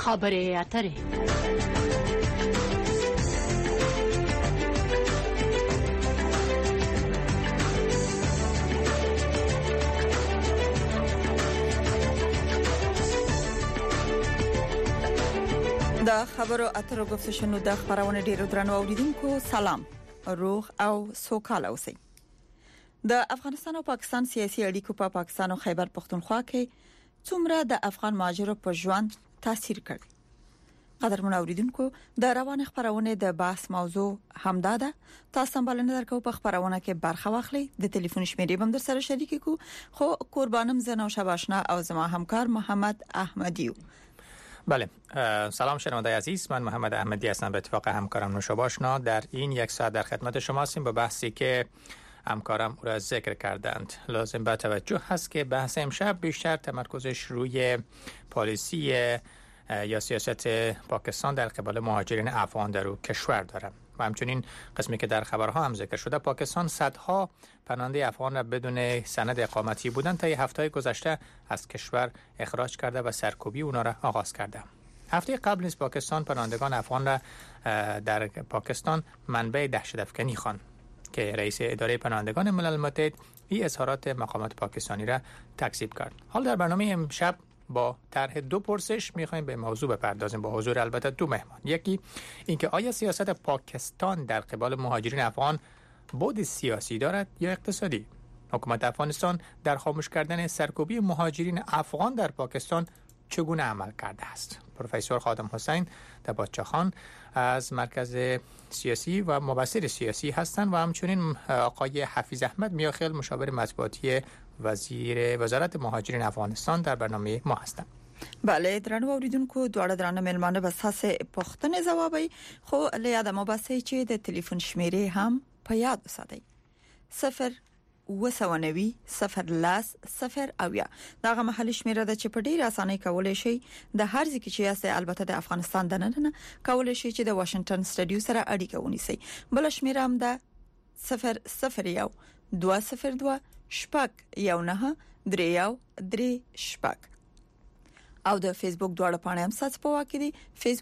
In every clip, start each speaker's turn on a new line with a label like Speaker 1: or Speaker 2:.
Speaker 1: خبرې اترې.
Speaker 2: د خبرو اترو گفتشنو د خبرونه ډیرو درنو اوریدونکو سلام، روغ او سوکاله اوسئ. د افغانستان او پاکستان سیاسي اړیکو په پاکستان او خیبر پختونخوا کې څومره د افغان مهاجرو په ژوند تاثیر کړی؟ قدرمن اوریدونکو، د روان خبرونه د بحث موضوع همدا ده. تاسو هم بلنه درکو په خبرونه کې برخه واخلئ. د ټلیفون شمیرې هم در سره شریک کو. خو قربانم زنه او شباشنا او زما همکار محمد احمدیو.
Speaker 3: بله، سلام شنوندگان عزیز، من محمد احمدی هستم. به اتفاق همکارم نوشابه آشنا در این یک ساعت در خدمت شما هستیم با بحثی که همکارم او را ذکر کردند. لازم به توجه هست که بحث امشب بیشتر تمرکزش روی پالیسی یا سیاست پاکستان در قبال مهاجرین افغان در او کشور دارد و همچنین قسمی که در خبرها هم ذکر شده، پاکستان صدها پناهنده افغان را بدون سند اقامتی بودند تا هفته گذشته از کشور اخراج کرده و سرکوبی اونا را آغاز کرده. هفته قبل نیز پاکستان پناهندگان افغان را در پاکستان منبع دهشت‌افکنی خواند که رئیس اداره پناهندگان ملل متحد این اظهارات مقامات پاکستانی را تکذیب کرد. حال در برنامه امشب با طرح دو پرسش می‌خوایم به موضوع بپردازیم با حضور البته دو مهمان. یکی اینکه آیا سیاست پاکستان در قبال مهاجرین افغان بعد سیاسی دارد یا اقتصادی؟ حکومت افغانستان در خاموش کردن سرکوبی مهاجرین افغان در پاکستان چگونه عمل کرده است؟ پروفسور خادم حسین دباچخان از مرکز سیاسی و مبصر سیاسی هستند و همچنین آقای حفیظ احمد میاخیل مشاور مطبوعاتی وزارت مهاجرین افغانستان در برنامه ما هستند.
Speaker 2: بله، درنو اوریدونکو، دواړه درنه ملمانه به اساس پښتنې ځوابي، خو له یاد مو باسي چې د ټلیفون شمیرې هم په یاد وساتئ. 0 0 لاس 0 اویا داغه محلي شمیره ده چې په ډیر اسانۍ کولای شي د هر ځکه چې یاسه البته د افغانستان دننه کولای شي چې د واشنگټن سټډیو سره اړیکه ونیسي. بل شمیره هم ده 001 202 شپږ یو نه درې یو درې شپږ. او د فیسبوک دواړه پاڼې هم ساتل په واکې دي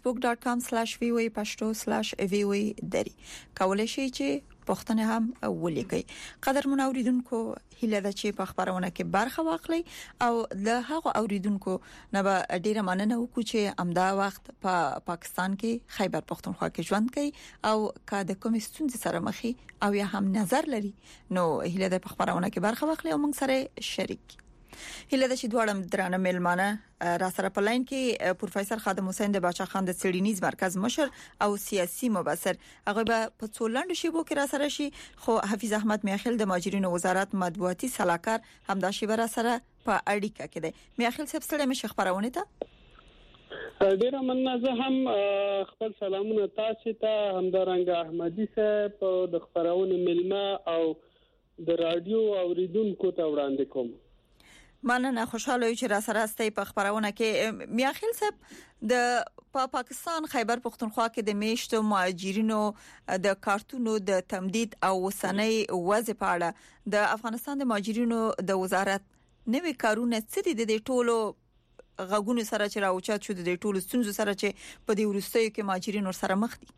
Speaker 2: facebook.com/voa_pashto/voa کولای شي چې پښتنه هم ولیکي. قدرمن اوریدونکو، هیله ده چې په خبرونه کې برخه واخلي او له هغه اوریدونکو نه به ډیره مننه وکړو چې امدا وخت په پاکستان کې خیبر پختونخوا کې ژوند کوي او کا د کوم ستونزې سره مخې او یا هم نظر لري، نو هیله ده په خبرونه کې برخه واخلي او موږ سره شریک. هیله ده چې دواړه درانه ملمانه را سره په لاین کې پروفیسور خادم حسین دباچخان د څېړنیز مرکز مشر او سیاسي مبصر، هغه به په څولند شیبو کې را سره شي. خو حفیظ احمد میاخیل د مهاجرینو وزارت مطبوعاتي صلاحکار همدا شی را سره په اړیکه کې دی. میاخیل صاحب سره مې خبرونه ته
Speaker 4: ډیره مننه. زه هم خپل سلامونه تاسو ته همدارنګه احمدي صاحب د خبرونه ملما او د رادیو اوریدونکو ته وړاندې کوم.
Speaker 2: مننه، خوشاله یم چې را سره استئ په خبرونه کې. میاخیل صاحب، د پاکستان خیبر پختونخوا کې د میشتو مهاجرینو د کارتونو د تمدید او وسنۍ وضع په اړه د افغانستان د مهاجرینو د وزارت نوې کارونه څه دي د ټولو غوګونو سره چې راوچات شو د ټولو ستونزو سره چې په دې ورستیو کې مهاجرین سره مخ دي؟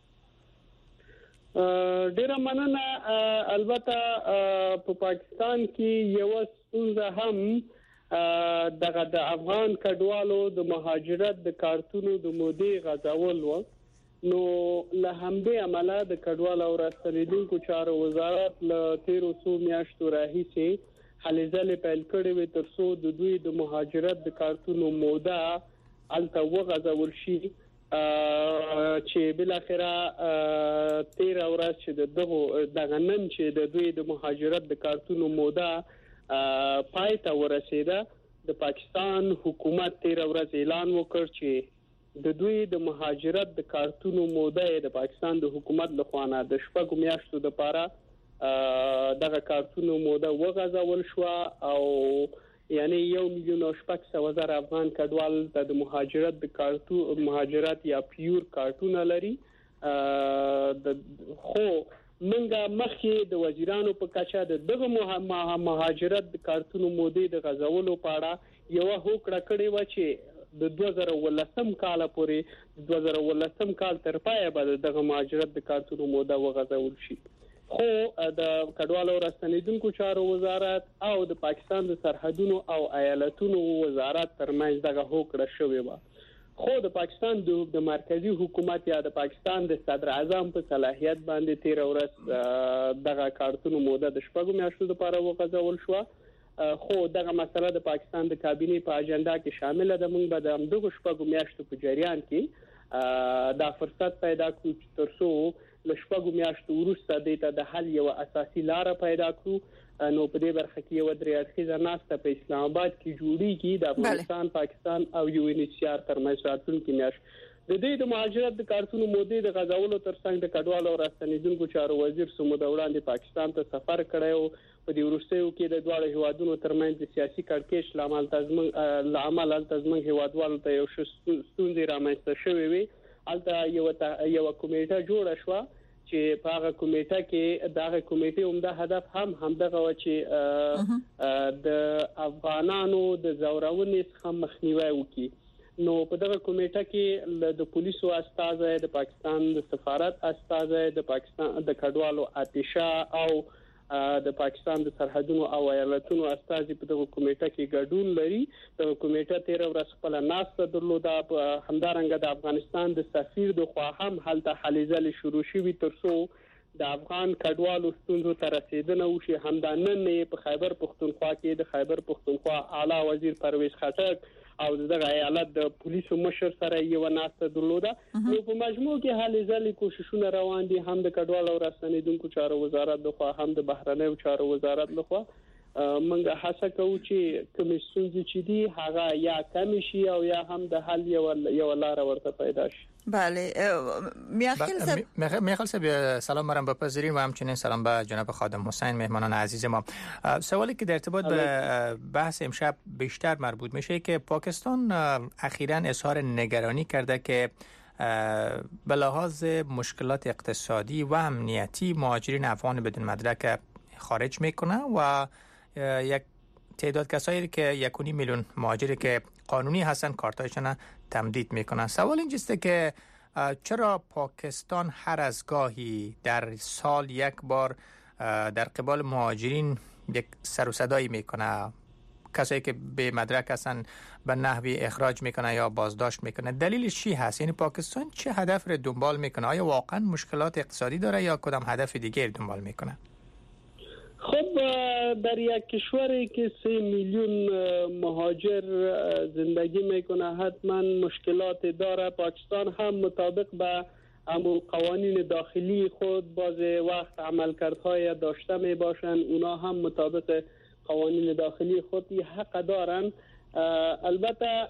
Speaker 4: ډیره مننه. البته په پاکستان کې یو ستونزه هم دغه د افغان کډوالو د مهاجرت د کارتونو د مودې غځول و. نو له همدې عمله د کډوالو او راستنیدونکو چارو وزارت له 1300 میاشتو راهیسې هلې ځلې پیل کړې وې ترڅو د دوی د مهاجرت د کارتونو موده الته وغځول شي چې بل اخره 13 ورځ چې دغه نن چې د دوی د مهاجرت د کارتونو موده پای ته ورسیده، د پاکستان حکومت 13 ورځ اعلان وکړ چې د دوی د مهاجرت د کارتونو موده د پاکستان د حکومت لخوا نه د شپږ میاشتو لپاره دغه کارتونو موده وغځول شو او یعنی 1,600,000 افغان کډوال ته د مهاجرت یا پیور کارتونه لري. خو منګه مخکې د وزیرانو په کچه دغه مهاجرت د کارتونو مودې د غځولو په اړه یو هوکړه کړې و چې د 2013 کال پورې 2013 کال تر پایه به دغه مهاجرت د کارتونو موده وغځول شي. خو د کډوالو راستنیدونکو چارو وزارت او د پاکستان د سرحدونو او ایالتونو وزارت ترمنځ دغه هوکړه شوې و. خو د پاکستان د مرکزی حکومت یا د پاکستان د صدر اعظم په صلاحیت باندې 13 ورځ دغه کارتونو موده د شپږو میاشتو لپاره وغځول شو. خو دغه مسله د پاکستان د کابینې په اجنډا کې شامل ده. موږ به د دغه شپږو میاشتو په جریان کې دا فرصت پیدا کړو چې ترڅو له شپږو میاشتو وروسته د حل یو اساسي لار پیدا کړو. نو په دې برخه کې یو درې اړخیزه ناسته په اسلام آباد کې جوړیږي د افغانستان، پاکستان او یو ان ایچ سی آر ترمنځ راتلونکي میاشت. د دې د مهاجرت د کارتونو مودې د غځولو ترڅنګ د کډوالو او راستنیدونکو چارو وزیر سمود وړاندې پاکستان ته سفر کړی. په دې وروستیو کې د دواړو هیوادونو ترمنځ د سیاسي کړکېچ لامل تضمن هیوادوالو ته یو ستونزې رامنځته شوې وي. البته یو کمیټه جوړه شو چې په هغه کمیټه کې دغه کمیټې عمده هدف هم دغه و چې د افغانانو د زورونې څخه مخنیوي وکړي. نو په دغه کمیټه کې د پولیسو استازي، د پاکستان د سفارت استازي، د پاکستان د کډوالو اتشا او د پاکستان د سرحدونو او ایالتونو استازي په دغه کمیټه کې ګډون لري. د کمیټه 13 ورځې خپل ناسته درلوده. همدارنګه د افغانستان د سفیر د خوا هم هلته هلې ځلې شروع شوې ترڅو د افغان کډوالو ستونزو ته رسیدنه وشي. همدا نن په خیبر پختونخوا کې د خیبر پختونخوا اعلی وزیر پرویز خټک او دغه ایالت د پولیسو مشر سره یو ناسته درلوده. نو په مجموع کې هلې ځلې کوششونه روان دي، هم د کډوالو او راستنیدونکو چارو وزارت لخوا، هم د بهرنیو چارو وزارت لخوا. موږ هڅه کوو چې کوم ستونزې چې دي هغه یا کم شي او یا هم د حل یو لار ورته پیدا شي.
Speaker 2: بله
Speaker 3: میخال صاحب سلام مرم بپذیریم و همچنین سلام به جناب خادم حسین مهمانان عزیز ما. سوالی که در ارتباط به بحث امشب بیشتر مربوط میشه که پاکستان اخیراً اظهار نگرانی کرده که به لحاظ مشکلات اقتصادی و امنیتی مهاجرین افغان بدون مدرک خارج میکنه و یک تعداد کسایی که 1.5 میلیون مهاجری که قانونی هستن کارتایشون تمدید میکنن. سوال اینجاست که چرا پاکستان هر از گاهی در سال یک بار در قبال مهاجرین یک سر و صدایی میکنه، کسایی که به مدرک هستن به نحوی اخراج میکنه یا بازداشت میکنه؟ دلیلش چی هست؟ یعنی پاکستان چه هدف رو دنبال میکنه؟ آیا واقعا مشکلات اقتصادی داره یا کدام هدف دیگه دنبال میکنه؟
Speaker 4: خب در یک کشوری که 3 میلیون مهاجر زندگی میکنه حتما مشکلات داره. پاکستان هم مطابق به قوانین داخلی خود بعض وقت عملکردهای داشته می باشند، اونا هم مطابق قوانین داخلی خود حق دارن. البته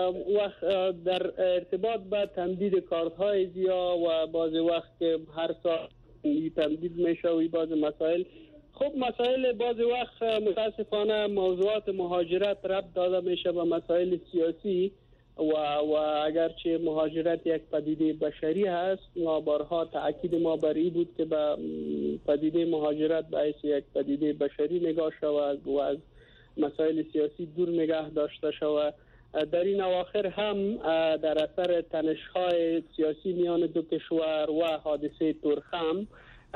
Speaker 4: در ارتباط به تمدید کارت‌های زیا و بعض وقت که هر سال تمدید میشه و بعض مسائل، خب مسائل بعض وقت متاسفانه موضوعات مهاجرت ربط داده میشه به مسائل سیاسی و اگرچه مهاجرت یک پدیده بشری هست، ما بارها تاکید ما بر این بود که به پدیده مهاجرت به حیث یک پدیده بشری نگاه شود و از مسائل سیاسی دور نگه داشته شود. در این اواخر هم در اثر تنش‌های سیاسی میان دو کشور و حادثه تورخم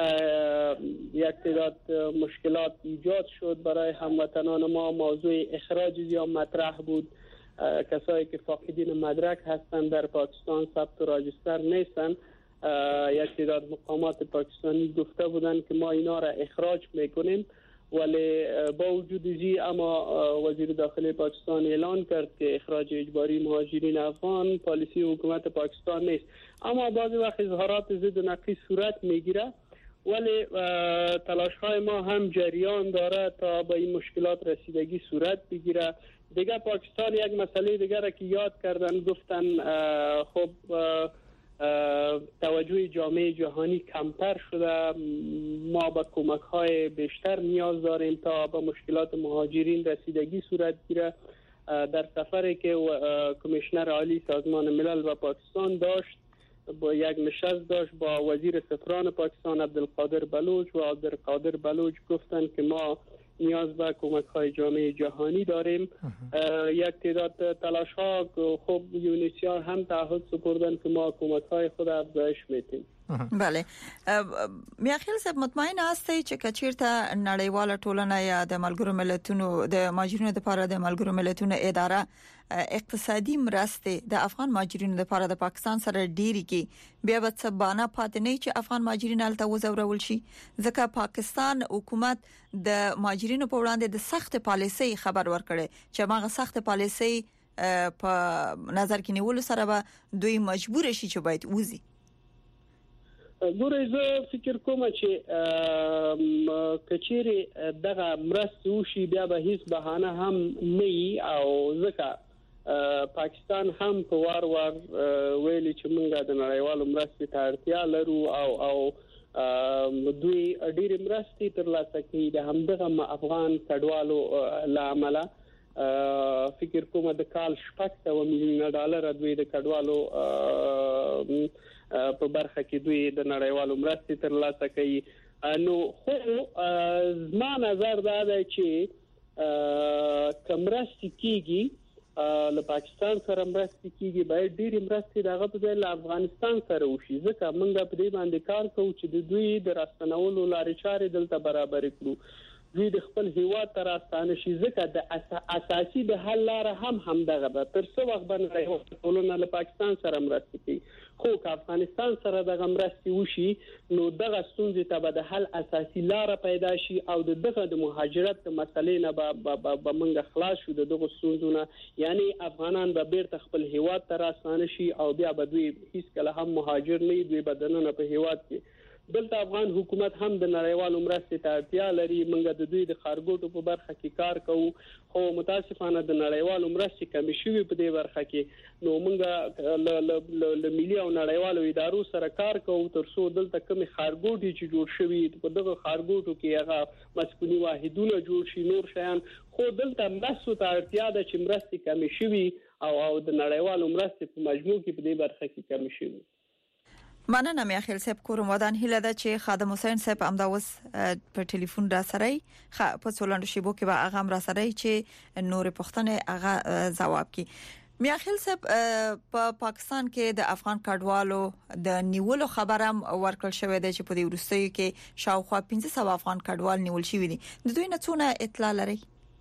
Speaker 4: یک تعداد مشکلات ایجاد شد برای هموطنان ما. موضوع اخراج یا مطرح بود. کسایی که فاقدین مدرک هستند در پاکستان ثبت و راجستر نیستند. یک تعداد مقامات پاکستانی گفته بودند که ما اینا را اخراج میکنیم، ولی با وجود زی اما وزیر داخلی پاکستان اعلان کرد که اخراج اجباری مهاجرین افغان پالیسی حکومت پاکستان نیست. اما بعضی وقت اظهارات ضد و نقیض صورت میگیره، ولی تلاش های ما هم جریان داره تا به این مشکلات رسیدگی صورت بگیره. دیگه پاکستان یک مسئله دیگر را که یاد کردن، گفتن خب توجه جامعه جهانی کمتر شده، ما به کمک های بیشتر نیاز داریم تا به مشکلات مهاجرین رسیدگی صورت گیره. در سفری که کمیشنر عالی سازمان ملل و پاکستان داشت، با یک نشست داشت با وزیر سفران پاکستان عبدالقادر بلوچ و عبدالقادر بلوچ گفتن که ما نیاز به کمک‌های جامعه جهانی داریم. یک تعداد تلاش‌ها خب یونیسیار هم تعهد سپردن که ما کمک‌های خود افزایش میدیم.
Speaker 2: بله میاخیل صاحب مطمئن هستی چې کچیرته نړیواله ټولنه یا د ملګرو ملتونو د ماجرینو لپاره د ملګرو ملتونو اداره اقتصادي مرستې د افغان ماجرینو لپاره د پاکستان سره ډیری کې بیا به څه بانه پاتې نه چې افغان ماجرین هلته وزورول شي ځکه پاکستان حکومت د ماجرینو په وړاندې د سخت پالیسۍ خبر ورکړي چې هغه سخت پالیسۍ په نظر کې نیول سره به دوی مجبور شي چې باید وزي.
Speaker 4: ګورې زه فکر کوم چې کچېری دغه مرستې وشي بیا به هیڅ بهانه هم نه او ځکه پاکستان هم په وار ویلي چې موږ د نړیوالو مرستې ته اړتیا لرو او دوی ډېر مرستې ترلاسه کوي د همدغه افغان کډوالو لامل. فکر کوم د کال 600 میلیون ډالر دوی د کډوالو په برخه کې دوی د نړیوالو مرستې ترلاسه کوي. نو خو زما نظر دا دی چې کمرستې کیږي له پاکستان سره مرستې کیږي باید ډېری مرستې دغه په ځای له افغانستان سره وشي ځکه موږ په دې باندې کار کوو چې د دوی د راستنولو لارې چارې دلته برابر کړو. دوی د خپل هیواد تر راستانه شي ځکه د اساسي د حل لار هم دغه ده. تر څو وخت باندې ټولنه له پاکستان سره مرستې کوي خو که افغانستان سره دغه مرستې وشي نو دغه ستونزې ته به د حل اساسي لار پیدا شي او دغه د مهاجرت مسلې نه به موږ خلاص شو دغه ستونزونه یعنی افغانان به بیرته خپل هیواد تر راستانه شي او بیا به دوی هیڅ کله هم مهاجر نه دوی بدنونه په هیواد کې. دلته افغان حکومت هم د نړیوالو مرستې ته اړتیا لري. موږ د دوی د خارګوټو په برخه کې کار کوو خو متاسفانه د نړیوالو مرستې کمی شوي په دې برخه کې. نو موږ له ملي او نړیوالو ادارو سره کار کوو تر څو دلته کوم خارګوټي چې جوړ شوي په دغه خارګوټو کې هغه مسکوني واحدونه جوړ شي نور شیان خو دلته مرستو ته اړتیا ده چې مرستې کمی شوي او د نړیوالو مرستې په مجموع کې په دې برخه کې کمی شوي.
Speaker 2: مننه میاخیل صاحب کوم ودان هیله ده چې خادم حسین صاحب امداوس په ټلیفون را سره په څولندو شیبو کې به هغه را سره چې نور پښتنه هغه جواب کی. میاخیل صاحب په پاکستان کې د افغان کډوالو د نیولو خبرم ورکړل شوې ده چې په دې وروستیو کې شاوخوا 1500 افغان کډوال نیول شوي دي. د دوی نه څونه اطلاع لري؟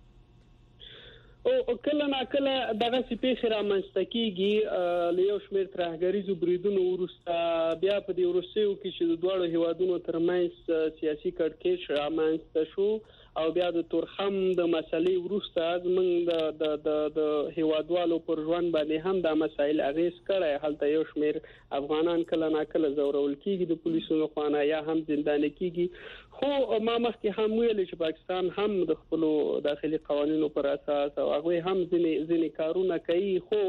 Speaker 4: او کله نا کله دغه سپیخ را منستکیږي له یو شمېر ترهګریزو بریدونو وروسته بیا په دې وروستیو کې چې د دوه هیوادونو ترمنځ سیاسي کړکېچ را منځته شو او بیا د تورخم د مسلې وروسته موږ د هیوادوالو پر ژوند باندې هم د مسایل اغیز کړی. هلته یو شمېر افغانان کله نا کله زورول کیږي د پولیسو لخوا یا هم زندان کیږي خو ما مخکې هم ویل چې پاکستان هم د خپل داخلي قوانینو پر اساس او هغه هم ځینې کارونه کوي خو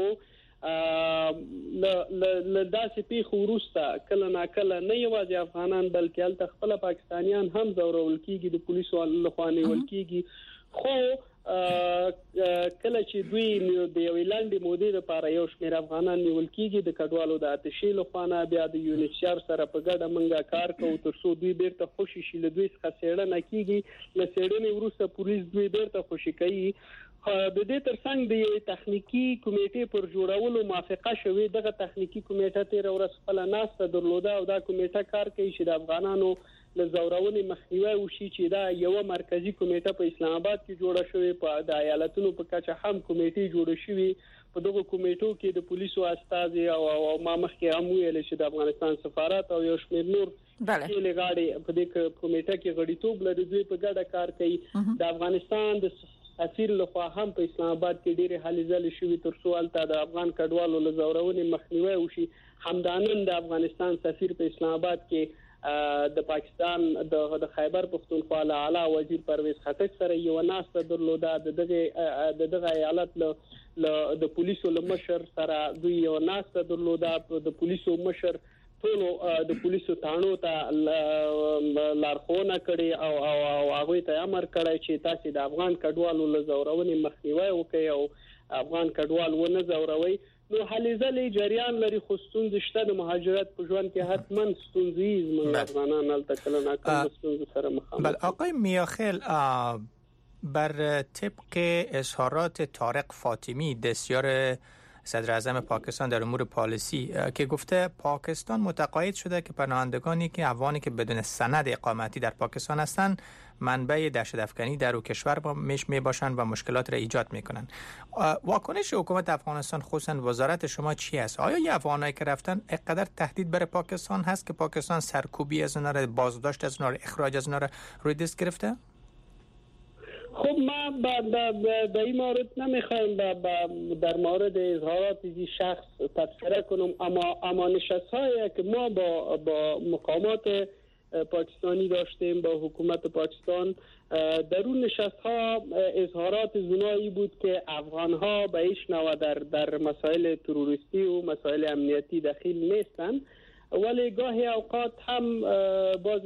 Speaker 4: ل داسې پیښو وروسته کله نا کله نه یوازې افغانان بلکې هلته خپل پاکستانیان هم زورول کیږي د پولیسو لخوا نیول کیږي خو کله چې دوی د یو لاندې مودې لپاره یو شمېر افغانان نیول کیږي د کډوالو د آتشي لخوا نه بیا د یونیسیار سره په ګډه منګه کار کوو تر څو دوی بیرته خوشي شي. له دوی څخه څېړنه کیږي له څېړنې وروسته پولیس دوی بیرته خوشي کوي. د دې ترڅنګ د تخنیکی کمیټې پر جوړولو موافقه شوې. دغه تخنیکی کمیټه تیر ورځ خپل ناسته درلوده او دا کمیټه کار کوي چې د افغانانو له زورونې مخنیوي وشي چې دا یو مرکزی کمیټه په اسلام آباد کې جوړه شوې په د ایالتونو په کچه هم کمیټې جوړه شوې. په دغه کمیټو کې د پولیسو استاد او ما مخکې هم ویل چې د افغانستان سفارت او یو شمېر نور چې لغاړي په دې کمیټه کې غړیتوب لري دوی په ګډه کار کوي. د افغانستان د سفیر لخوا هم په اسلام آباد کې ډېری هلې ځلې شوې تر څو هلته د افغان کډوالو له زورونې مخنیوي وشي. همدانن د افغانستان سفیر په اسلام آباد کې د پاکستان د خیبر پختونخوا اعلی وزیر پرویز خټک سره یو ناسته درلوده. دغه ایالت د پولیسو مشر سره دوی یو ناسته درلوده. د پولیسو مشر ټول د پولیسو تانو ته لارښوونه کړې او هغه ته امر کړی چې تاسو د افغان کډوالو له زورونې مخنیوي وکړئ او افغان کډوال ونه زوروي. نو هلې ځلې جریان لري خو ستونزې شته د مهاجرت په ژوند کې حتما ستونزې موږ افغانان هلته کله ناکله ستونزو سره مخامخ.
Speaker 3: بل آقای میاخیل بر طبق اظهارات طارق فاطمی دستیار صدر اعظم پاکستان در امور پالیسی که گفته پاکستان متقاعد شده که پناهندگانی که افغانی که بدون سند اقامتی در پاکستان هستند منبع دهشت‌افکنی در او کشور می باشند و مشکلات را ایجاد میکنند. واکنش حکومت افغانستان خصوصا وزارت شما چی است؟ آیا این افغانایی که رفتن اینقدر تهدید بر پاکستان هست که پاکستان سرکوبی از اونها را، بازداشت از اونها را، اخراج از اونها را روی دست گرفته؟
Speaker 4: خب ما به این مورد نمیخوایم در مورد اظهارات این شخص تبصره کنم، اما نشست‌هایی که ما با مقامات پاکستانی داشتیم، با حکومت پاکستان، در اون نشست‌ها اظهارات زنایی بود که افغان‌ها به هیچ نوع در مسائل تروریستی و مسائل امنیتی دخیل نیستند، ولی گاهی اوقات هم باز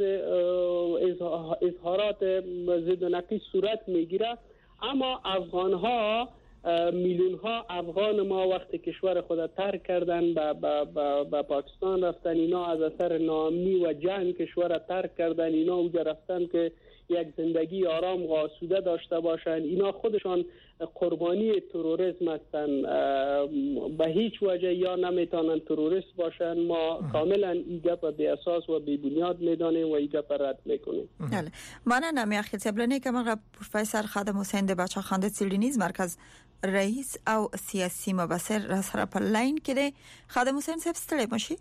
Speaker 4: اظهارات ضد و نقیض صورت میگیره. اما افغان‌ها، میلیون‌ها افغان ما وقتی کشور خود ترک کردن به پاکستان رفتن، اینا از اثر ناامنی و جنگ کشور ترک کردن، اینا اونجا رفتن که یک زندگی آرام و آسوده داشته باشن، اینا خودشان قربانی تروریسم هستن، به هیچ وجه یا نمیتونن تروریست باشن. ما کاملا این گپ بی اساس و بی بنیاد میدانیم و این گپ رد میکنیم.
Speaker 2: بله، مننه اخی تبلنی که من پروفسور خادم حسین بچه خانده څیړنیز مرکز رئیس او سیاسی مبصر را سره په لاین کې دی. خادم حسین صاحب ستړي مشي؟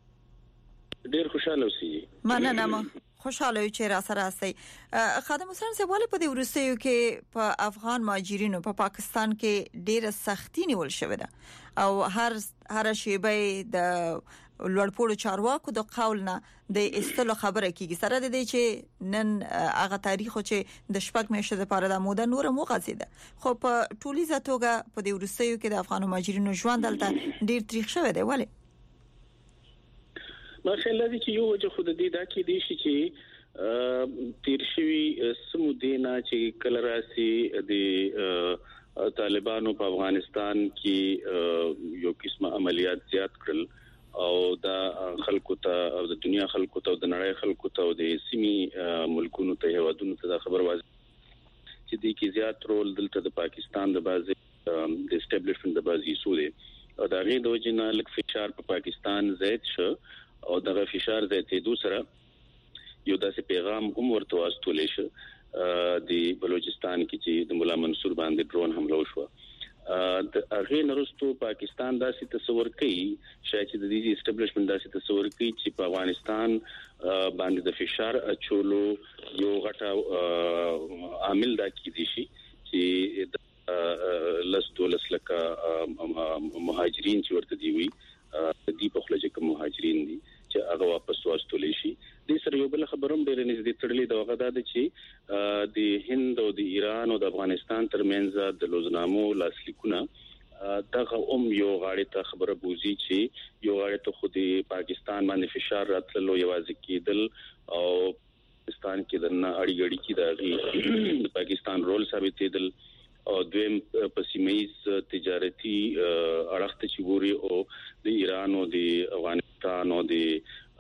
Speaker 1: ډیر خوشاله اوسئ.
Speaker 2: مننه، ما خوشاله یو چې را سره هستئ. خادم حسین صاحب ولې په دې وروستیو کې په افغان مهاجرینو په پاکستان کې ډیره سختی نیول شوې ده او هر شیبه د لوړپوړو چارواکو د قول نه د استلو خبره کیږي، سره د دې چې نن هغه تاریخ چې د شپږ میاشتې لپاره د موده نور مو غزیده، خو په ټولیزه توګه په دې وروستیو کې د افغان مهاجرینو ژوند دلته ډیر تاریخ شوی دی. ولې؟
Speaker 1: ما خیال دی چې یو وجه خود دې دا کې دی چې تیر شوی سمودینا چې کله راسي د طالبانو په افغانستان کې یو قسمه عملیات زیات کړل او دا خلکو ته او د دنیا خلکو ته او د نړۍ خلکو ته او د سیمي ملکونو ته هوادونو ته دا خبر واځي چې د کې زیات رول دلته د پاکستان د بازي د اسټابلیشمنت د بازي سودي او دا غي د وجنه لک فشار په پاکستان زیات شو او دغه فشار زیاتېدو سره یو داسې پیغام هم ورته واستول شي د بلوچستان کې چې د مولا منصور باندې ډرون حمله وشو. د هغه نرستو پاکستان داسې تصور کوي شاید چې د دې اسټابلیشمنت داسې تصور کوي چې په افغانستان باندې د فشار اچولو یو غټه عامل دا کیدی شي چې لس لکه مهاجرین چې ورته دی وي د په خلجه کوم مهاجرین دي چې هغه واپس واستول شي. د سره یو بل خبروم ډېر نږدې تړلې د وغه د چې د هند او د ایران او د افغانستان ترمنځ د لوزنامو لاسلیکونه دغه یو غاړې ته خبره بوزي چې یو غاړې ته خودي پاکستان باندې فشار راتللو یوازې کېدل او پاکستان کې دنه اړیګړی کې د پاکستان رول ثابتېدل او دویم پسیمیز تجارتی اړخته چې ګوري او د ایران او د افغانستان او د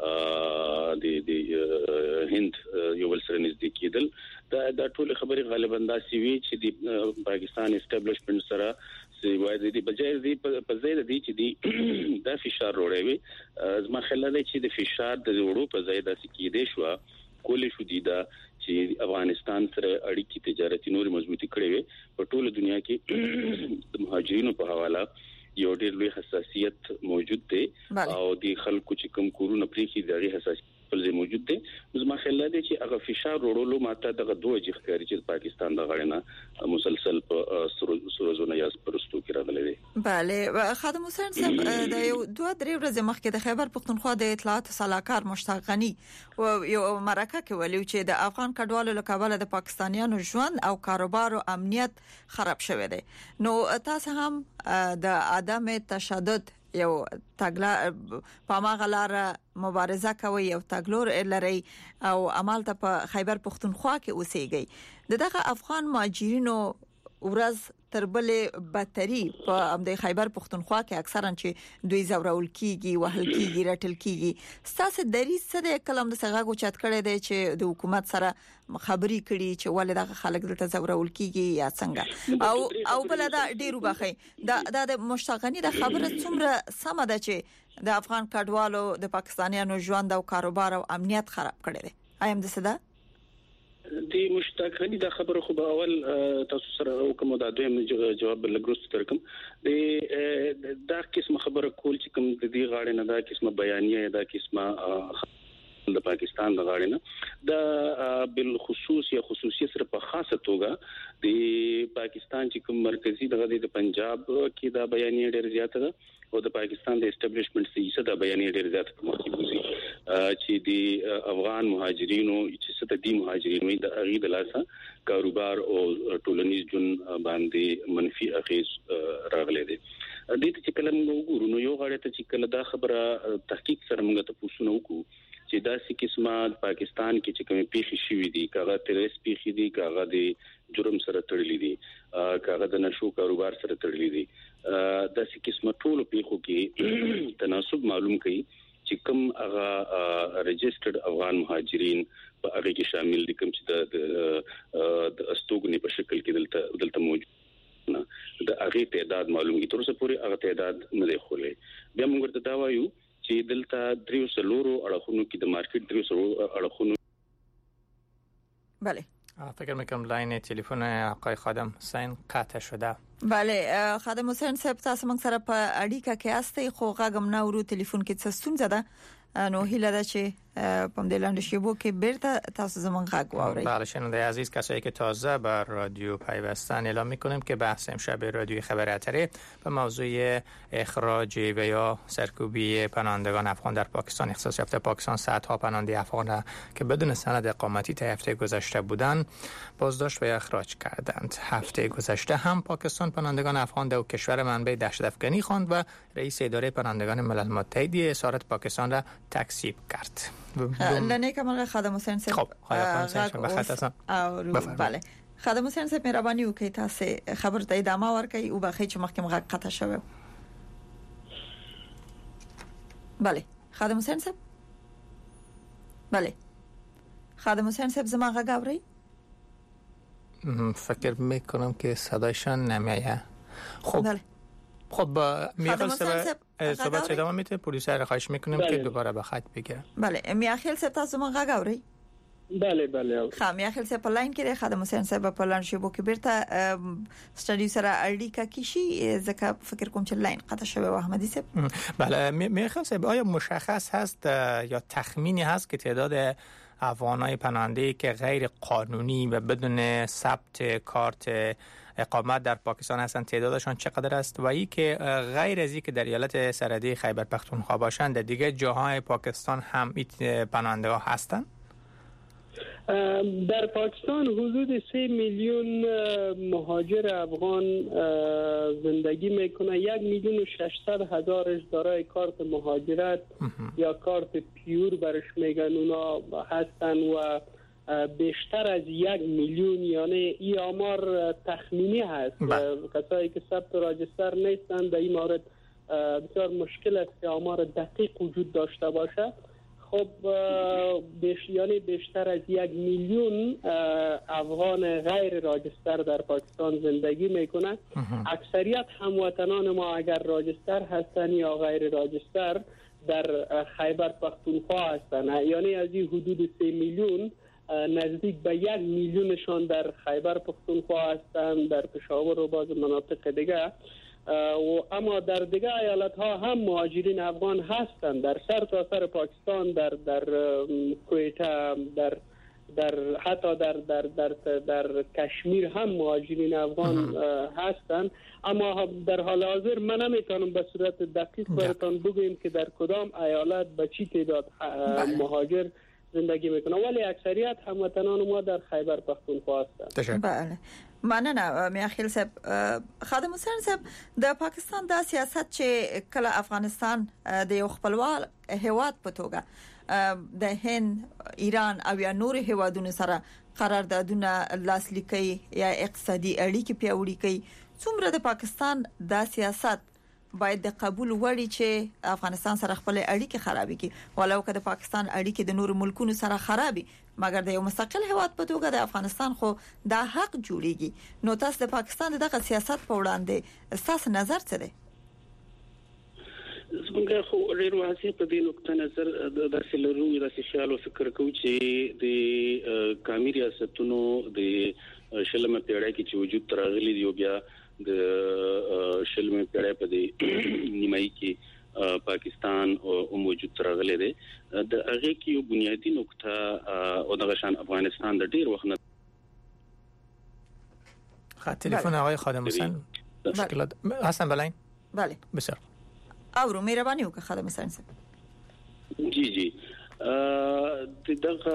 Speaker 1: هند یو بل سره نږدې کېدل. دا ټول خبرې غالبا دا سی وی چې د پاکستان اسټابلیشمنت سره سیوای دي بجای دي په ځای دي چې دي دا فشار وروړي. زما خیال دی چې د فشار د وړو په ځای داسې کېدې شو کولې شو دي دا چې افغانستان سره اړیکې تجارتي نور مضبوطی کړې وي. په ټوله دنیا کې د مهاجرینو په حواله یو ډېر لوی حساسیت موجود دی او د خلکو چې کوم کورونه پریخي دغه حساسیت په ځای موجود دی. زما خیال دی چې هغه فشار وروړلو ماته دغه دوه ځخکاري چې پاکستان د غړنه مسلسل په سروزونه یا پرستو کې راغلي دي.
Speaker 2: بله، خادم حسین صاحب د یو دوه درې ورځې مخکې د خیبر پختونخوا د اطلاعات صلاحکار مشتاق غنی یو مرکه کې ویلو چې د افغان کډوالو له کابل د پاکستانیانو ژوند او کاروبار او امنیت خراب شوی دی. نو تاسو هم د عدم تشدد یو تګلا په ماغلار مبارزه کوي او تګلور لري او عمل ته په خیبر پختونخوا کې اوسېږي. دغه افغان مهاجرینو ورځ تربلې بتري په د خیبر پختونخوا کې اکثرا چې دوی زورول کیږي وهل کیږي رټل کیږي ستاسو دریس سره کلم د سغاغو چت کړي دی چې د حکومت سره خبري کړي چې ولې د خلک دلته زورول کیږي یا څنګه او بل دا ډیرو بخي دا د مشتاقنی د خبره څومره سم ده چې د افغان کډوالو د پاکستانیانو ژوند او کاروبار او امنیت خراب کړي دي ایم د صدا
Speaker 1: د مشتاقنی د خبره خو به اول تاسو سره کوم د دویم جواب لګروست ترکم د دا قسم خبره کول چې کوم د دې غاړه نه دا قسمه بیانیه دا قسمه د پاکستان د غاړه نه دا بالخصوص یا خصوصي سره په خاصه توګه د پاکستان چې کوم مرکزی د پنجاب کې دا بیانیه ډېر زیاته ده او د پاکستان د اسټابلیشمنت سي دا بیانیه ډېر زیاته په مخ کې وزي چې د افغان مهاجرینو چې ست دي مهاجرینو د اغي د لاسه کاروبار او ټولنیز جون باندې منفي اغیز راغلي دي د دې چې کلم وګورو نو یو غاړه ته چې کله دا خبره تحقیق سره موږ ته پوښتنه وکړو چې دا سې قسمه پاکستان کې چې کومې پیښې شوې دي کاغه ترس پیښې دي کاغه د جرم سره تړلې دي کاغه د نشو کاروبار سره تړلې دي دا سې قسمه ټول پیښو کې تناسب معلوم کړي چې کوم هغه ريجسترډ افغان مهاجرین په هغه کې شامل دي کوم چې د استوګنې په شکل کې دلته موجود نه د هغه تعداد معلوم کی تر څه پورې هغه تعداد نه دی خولې بیا موږ ته دا وایو چې دلته 300 اړخونو کې د مارکیټ 300 اړخونو
Speaker 2: بله
Speaker 3: فکر میکنم لاین تلفن آقای خادم حسین قطع شده.
Speaker 2: بله خادم حسین صاحب تاسو موږ سره په اړیکه کې هستئ خو غږم نه ورو تلیفون کې څه ستونزه ده نو هیله ده چې په دې لاندې شیبو کې بیرته تاسو زمون غږ واورئ.
Speaker 3: بله شنونده عزیز کسایی که تازه بر رادیو پیوستن اعلام میکنیم که بحث امشب رادیوی خبر اتری به موضوع اخراج و یا سرکوبی پناهندگان افغان در پاکستان اختصاص یافته پاکستان صدها پناهنده افغان که بدون سند اقامتی تا هفته گذشته بودند بازداشت و اخراج کردند. هفته گذشته هم پاکستان پناهندگان افغان در کشور منبع دهشت افغانی خواند و رئیس اداره پناهندگان ملل متحد اسارت پاکستان را تکذیب کرد.
Speaker 2: لنه کمال خادم حسین صاحب
Speaker 3: خب خادم حسین صاحب بخاطر هستم
Speaker 2: بله خادم حسین صاحب مهرباني وکړئ تاسو خبر ته ادامه ورکړئ او بخې چې مخکې غږ قطع شوی. بله خادم حسین صاحب بله خادم حسین صاحب زما غږ اورئ؟
Speaker 3: فکر میکنم که صدایشان نمیاد. خب میخوام صحبت ادامه میده پروژه را خواهش میکنیم که دوباره به خط بگیره.
Speaker 2: بله میاخیل صاحب تاسو ما غږ اورئ؟
Speaker 4: بله
Speaker 2: خا میاخیل صاحب په لاین کې خادم حسین صاحب په لاین شبو کې بیرته سټډي سره اړیکه کیشي ځکه فکر کوم چې لاین قطع شوی و احمدی صاحب.
Speaker 3: بله میاخیل صاحب آیا مشخص هست یا تخمینی هست که تعداد افغانای پناهنده که غیر قانونی و بدون ثبت کارت اقامت در پاکستان هستند تعدادشان چقدر است و ای که غیر از این که در ایالت سرحدی خیبر پختونخوا باشند در دیگه جاهای پاکستان هم پناهنده ها هستند؟
Speaker 4: در پاکستان حدود 3 میلیون مهاجر افغان زندگی میکنه. 1,600,000 دارای کارت مهاجرت یا کارت پیور برش میگن اونا هستن و بیشتر از 1 میلیون یعنی این آمار تخمینی هست. کسایی که ثبت راجستر نیستن در این مورد بسیار مشکل است که آمار دقیق وجود داشته باشه. خب یعنی بیشتر از 1 میلیون افغان غیر راجستر در پاکستان زندگی میکنه. اکثریت هموطنان ما اگر راجستر هستن یا غیر راجستر در خیبر پختونخوا هستن. یعنی از این حدود 3 میلیون نزدیک به 1 میلیونشان در خیبر پختونخوا هستند، در پشاور و بعض مناطق دیگه. و اما در دیگه ایالت ها هم مهاجرین افغان هستند، در سر تا سر پاکستان، در کویته، در حتی در کشمیر هم مهاجرین افغان هستند. اما در حال حاضر من نمیتونم به صورت دقیق براتون بگویم که در کدام ایالت به چی تعداد مهاجر زندگی میکنه، ولی اکثریت هموطنان ما در خیبر پختونخوا هستند.
Speaker 2: بله مننه میاخیل صاحب. خادم حسین صاحب د پاکستان د سیاست چې کله افغانستان د یو خپلوان هیواد په توګه د هند، ایران او یا نور هیوادونو سره قراردادونه لاسلیکي یا اقتصادي اړیکې پیاوړې کوي، څومره د پاکستان دا سیاست باید د قبول وړي چې افغانستان سره خپل اړیکې خرابې کړي ولو که د پاکستان اړیکې د نورو ملکونو سره خرابې مګر د یو مستقل هیواد په توګه د افغانستان خو دا حق جوړیږي. نو تاسو د پاکستان دغه سیاست په وړاندې تاسو نظر څه دی؟
Speaker 1: زموږ خو ډېر واضح په دې نقطه نظر د سلرو د خیال او فکر کوي چې د کامل ریاستونو د شلمه پیړۍ کې چې وجود ترغلي دی بیا د شلمه پیړۍ په دې نیمایي کې پاکستان او موجود ترغلي دی د هغه کې یو بنیادی نقطه او د شان افغانستان د ډېر وخت
Speaker 3: خط تلفن آقای خادم حسین مشکلات هستن بلاین؟
Speaker 2: بله
Speaker 3: بسیار
Speaker 2: او مهرباني وکړه خادم حسین صاحب.
Speaker 1: جی دغه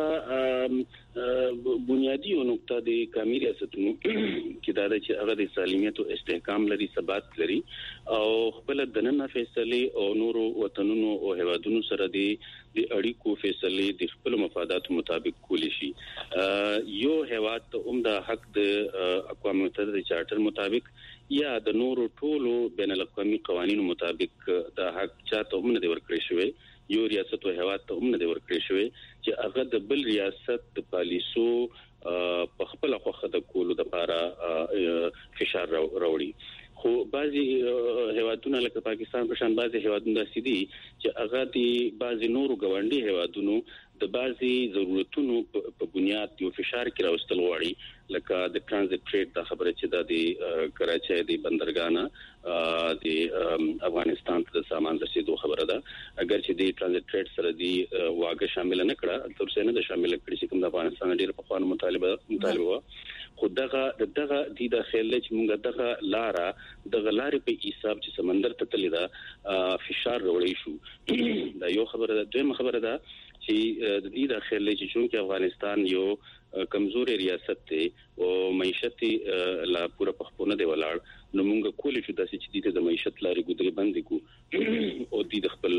Speaker 1: بنیادی نقطه د کامل ریاستونو کې دا چې هغه د سالمیت او استحکام لري ثبات لري او خپل دننه فیصله او نورو وطنونو او هوادونو سره د اړیکو فیصله د خپل مفادات مطابق کولی شي. یو هواد ته عمده حق د اقوام متحده چارټر مطابق یا د نورو ټولو بین الاقوامي قوانینو مطابق د حق چاته هم نه ورکړی شوی. یو ریاست او هواد ته هم نه ورکړی شوی چې هغه د بل ریاست د پالیسو په خپل خوخه د کولو لپاره فشار راوړي. خو بعضي هوادونه لکه پاکستان په شان بعضي هوادونه سيدي چې هغه د بعضي نورو ګاونډي هوادونو د بعضي ضرورتونو په بنیاد یو فشار کې راوستل غواړي لکه د ترانزیت ټریډ د خبره چې د کراچۍ د بندرګانه د افغانستان ته سامان رسیدو خبره ده. اگر چې د ترانزیت ټریډ سره د واګه شامل نه کړه تر څو نه شامل کړي چې کوم د افغانستان ډېر په خوانو مطالبه خو دغه د داخله چې موږ دغه لارې په حساب چې سمندر ته تللی دا فشار راوړی شو. دا یو خبره ده. دویم خبره ده چې د دې داخله چې چونکه افغانستان یو کمزوري ریاست دی او معیشت لا پورا پخپونه دی ولاړ نو موږ کولای شو داسې چې د معیشت لارې ګذري بندې کو او د خپل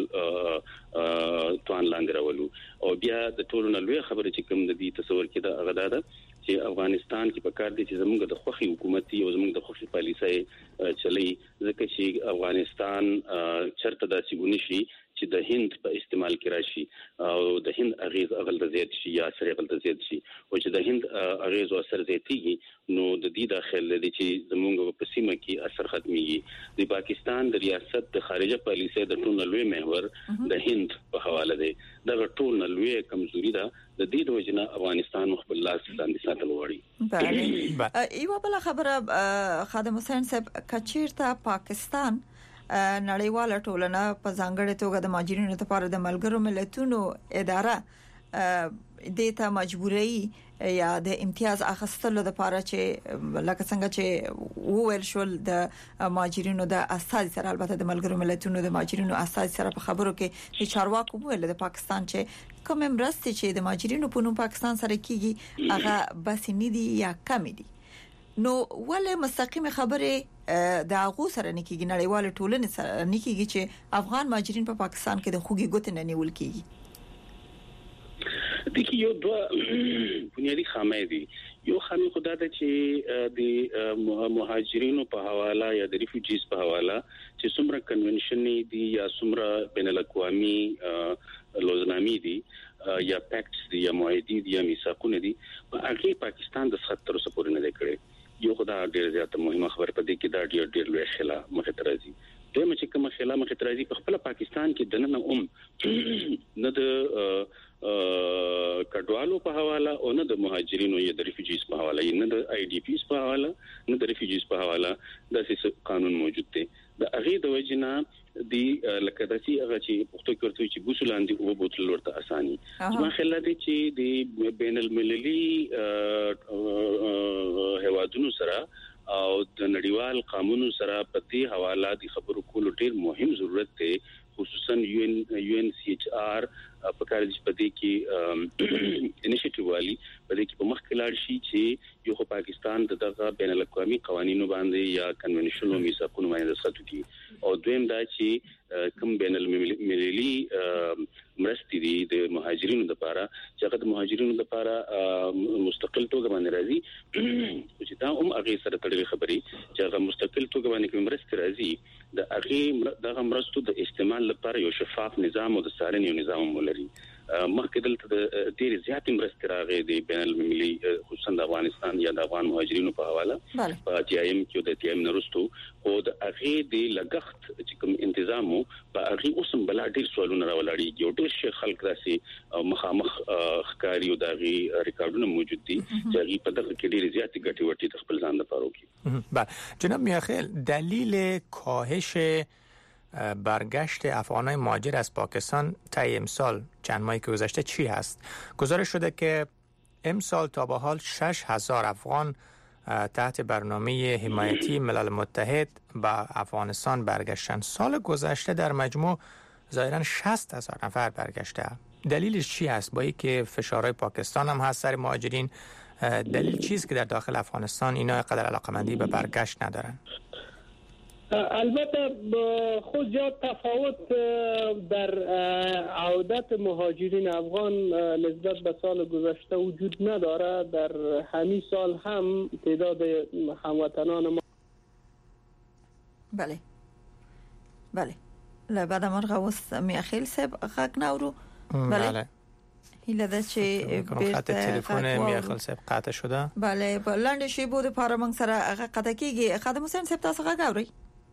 Speaker 1: توان لاندې راولو او بیا د ټولو نه لوی خبره چې کوم د دې تصور کې دا هغه ده چې افغانستان کې په کار دي چې زموږ د خوخي حکومتي او زموږ د خوخي پالیسۍ چلی ځکه چې افغانستان چرته داسې ونشي چې د هند په استعمال کې راشي او د هند اغیز اغل د زیات شي یا اثر اغل د زیات شي او چې د هند اغیز او اثر زیاتیږي نو د دې داخله دي چې زموږ په سیمه کې اثر ختميږي. د پاکستان د ریاست د خارجه پالیسۍ د ټول لوی محور د هند په حواله دی. دا ټول لوی کمزوري ده د دې د وجنه افغانستان خپل لاس باندې ساتل غواړي.
Speaker 2: یو بل خبره خادم حسین صاحب کچیرته پاکستان نړیواله ټولنه په ځانګړې توګه د مهاجرینو لپاره د ملګرو ملتونو اداره دیتا مجبوري یا د امتیاز اخیستلو لپاره چې لکه څنګه چې وویل شول د مهاجرینو د اساس سره البته د ملګرو ملتونو د مهاجرینو اساس سره په خبرو کې چې چارواکو ویل د پاکستان چې کوم مرستې چې د مهاجرینو په نوم پاکستان سره کیږي هغه بس نه دي یا کم دي. نو ولې مستقیم خبره د هغه سره نکیږي نړیواله ټولنه سره نکیږي چې افغان مهاجرین په پاکستان کې د خوګي ګوت نه نیول کیږي؟
Speaker 1: د یو دوه بنیادی خامې دي. یو خامې خدا ته چې د مهاجرینو په حواله یا د ریفیوجیز په حواله چې څومره کنونشن دي یا څومره بین الاقوامي لوزنامې دي یا پکټس دي یا معاهدې دي یا میثاقونه دي هغه پاکستان د 70 سپور نه کړي. یو خدای ډیر زیاته مهمه خبره پدې کې دا ډیر لوی خلا مخه ترازی دمه چې کوم خلا مخه ترازی په خپل پاکستان کې دنه نه د کډوالو په حواله او نه د مهاجرینو یا د ریفیوجیز په حواله نه د آی ډی پیز په حواله نه د ریفیوجیز په حواله داسې قانون موجود دی. د هغه د وجنه دی لکه داسې هغه چې پښتو کې ورته چې ګوسلاندې او بوتل ورته اساني ما خلل دي چې د بین المللي هوادونو سره او د نړیوال قانونو سره په دې حواله د خبرو کولو ډیر مهم ضرورت دی خصوصا UNCHR په کار دي په دې کې انیشیټیو والی په په دې کې په مخ کې لاړ شي چې یو پاکستان دغه بین الاقوامي قوانینو باندې یا کنونشنونو میثاقونو باندې دستخط وکړي او دویم دا چې کوم بین المللي مرستې دي د مهاجرینو لپاره چې هغه د مهاجرینو لپاره مستقل توګه باندې راځي چې دا هغه سره تړلې خبري چې هغه مستقل توګه باندې کوم مرستې راځي د هغه دغه مرستو د استعمال لپاره یو شفاف نظام او د څارنې نظام ولري مخکې دلته د ډېر زیات مرستې راغې د بین المللي خصوصا د افغانستان یا د افغان مهاجرینو په حواله په ټي ایم کې د ټي ایم نرستو او د هغه د لګښت چې کوم تنظیم په هغه اوسم بل ډېر سوالونه راولړي یو ډېر شي خلک راسي مخامخ ښکاری او د هغه ریکارډونه موجود دي چې هغه په دغه کې ډېر زیات ګټي ورتي د خپل ځان لپاره وکړي.
Speaker 3: بله جناب میاخیل دلیل کاهش برگشت افغانای مهاجر از پاکستان طی امسال چند ماهی که گذشته چی هست؟ گزارش شده که امسال تا به حال 6000 افغان تحت برنامه حمایتی ملل متحد به افغانستان برگشتن. سال گذشته در مجموع ظاهراً 60000 نفر برگشته. دلیلش چی هست؟ با اینکه فشارهای پاکستان هم هست سر مهاجرین، دلیل چیست که در داخل افغانستان اینا قدر علاقمندی به برگشت ندارن؟
Speaker 4: البته خود زیاد تفاوت در عودت مهاجرین افغان نسبت به سال گذشته وجود نداره. در همین سال هم تعداد هموطنان ما
Speaker 2: بله بعد ما غوث میاخیل صاحب غږ نورو. بله هیله ده چې
Speaker 3: خط تلفن میاخیل صاحب قطع شده.
Speaker 2: بله لاندې شی بوده پاره موږ سره قطع کیږي. خادم حسین صاحب تاسو غږ اورئ؟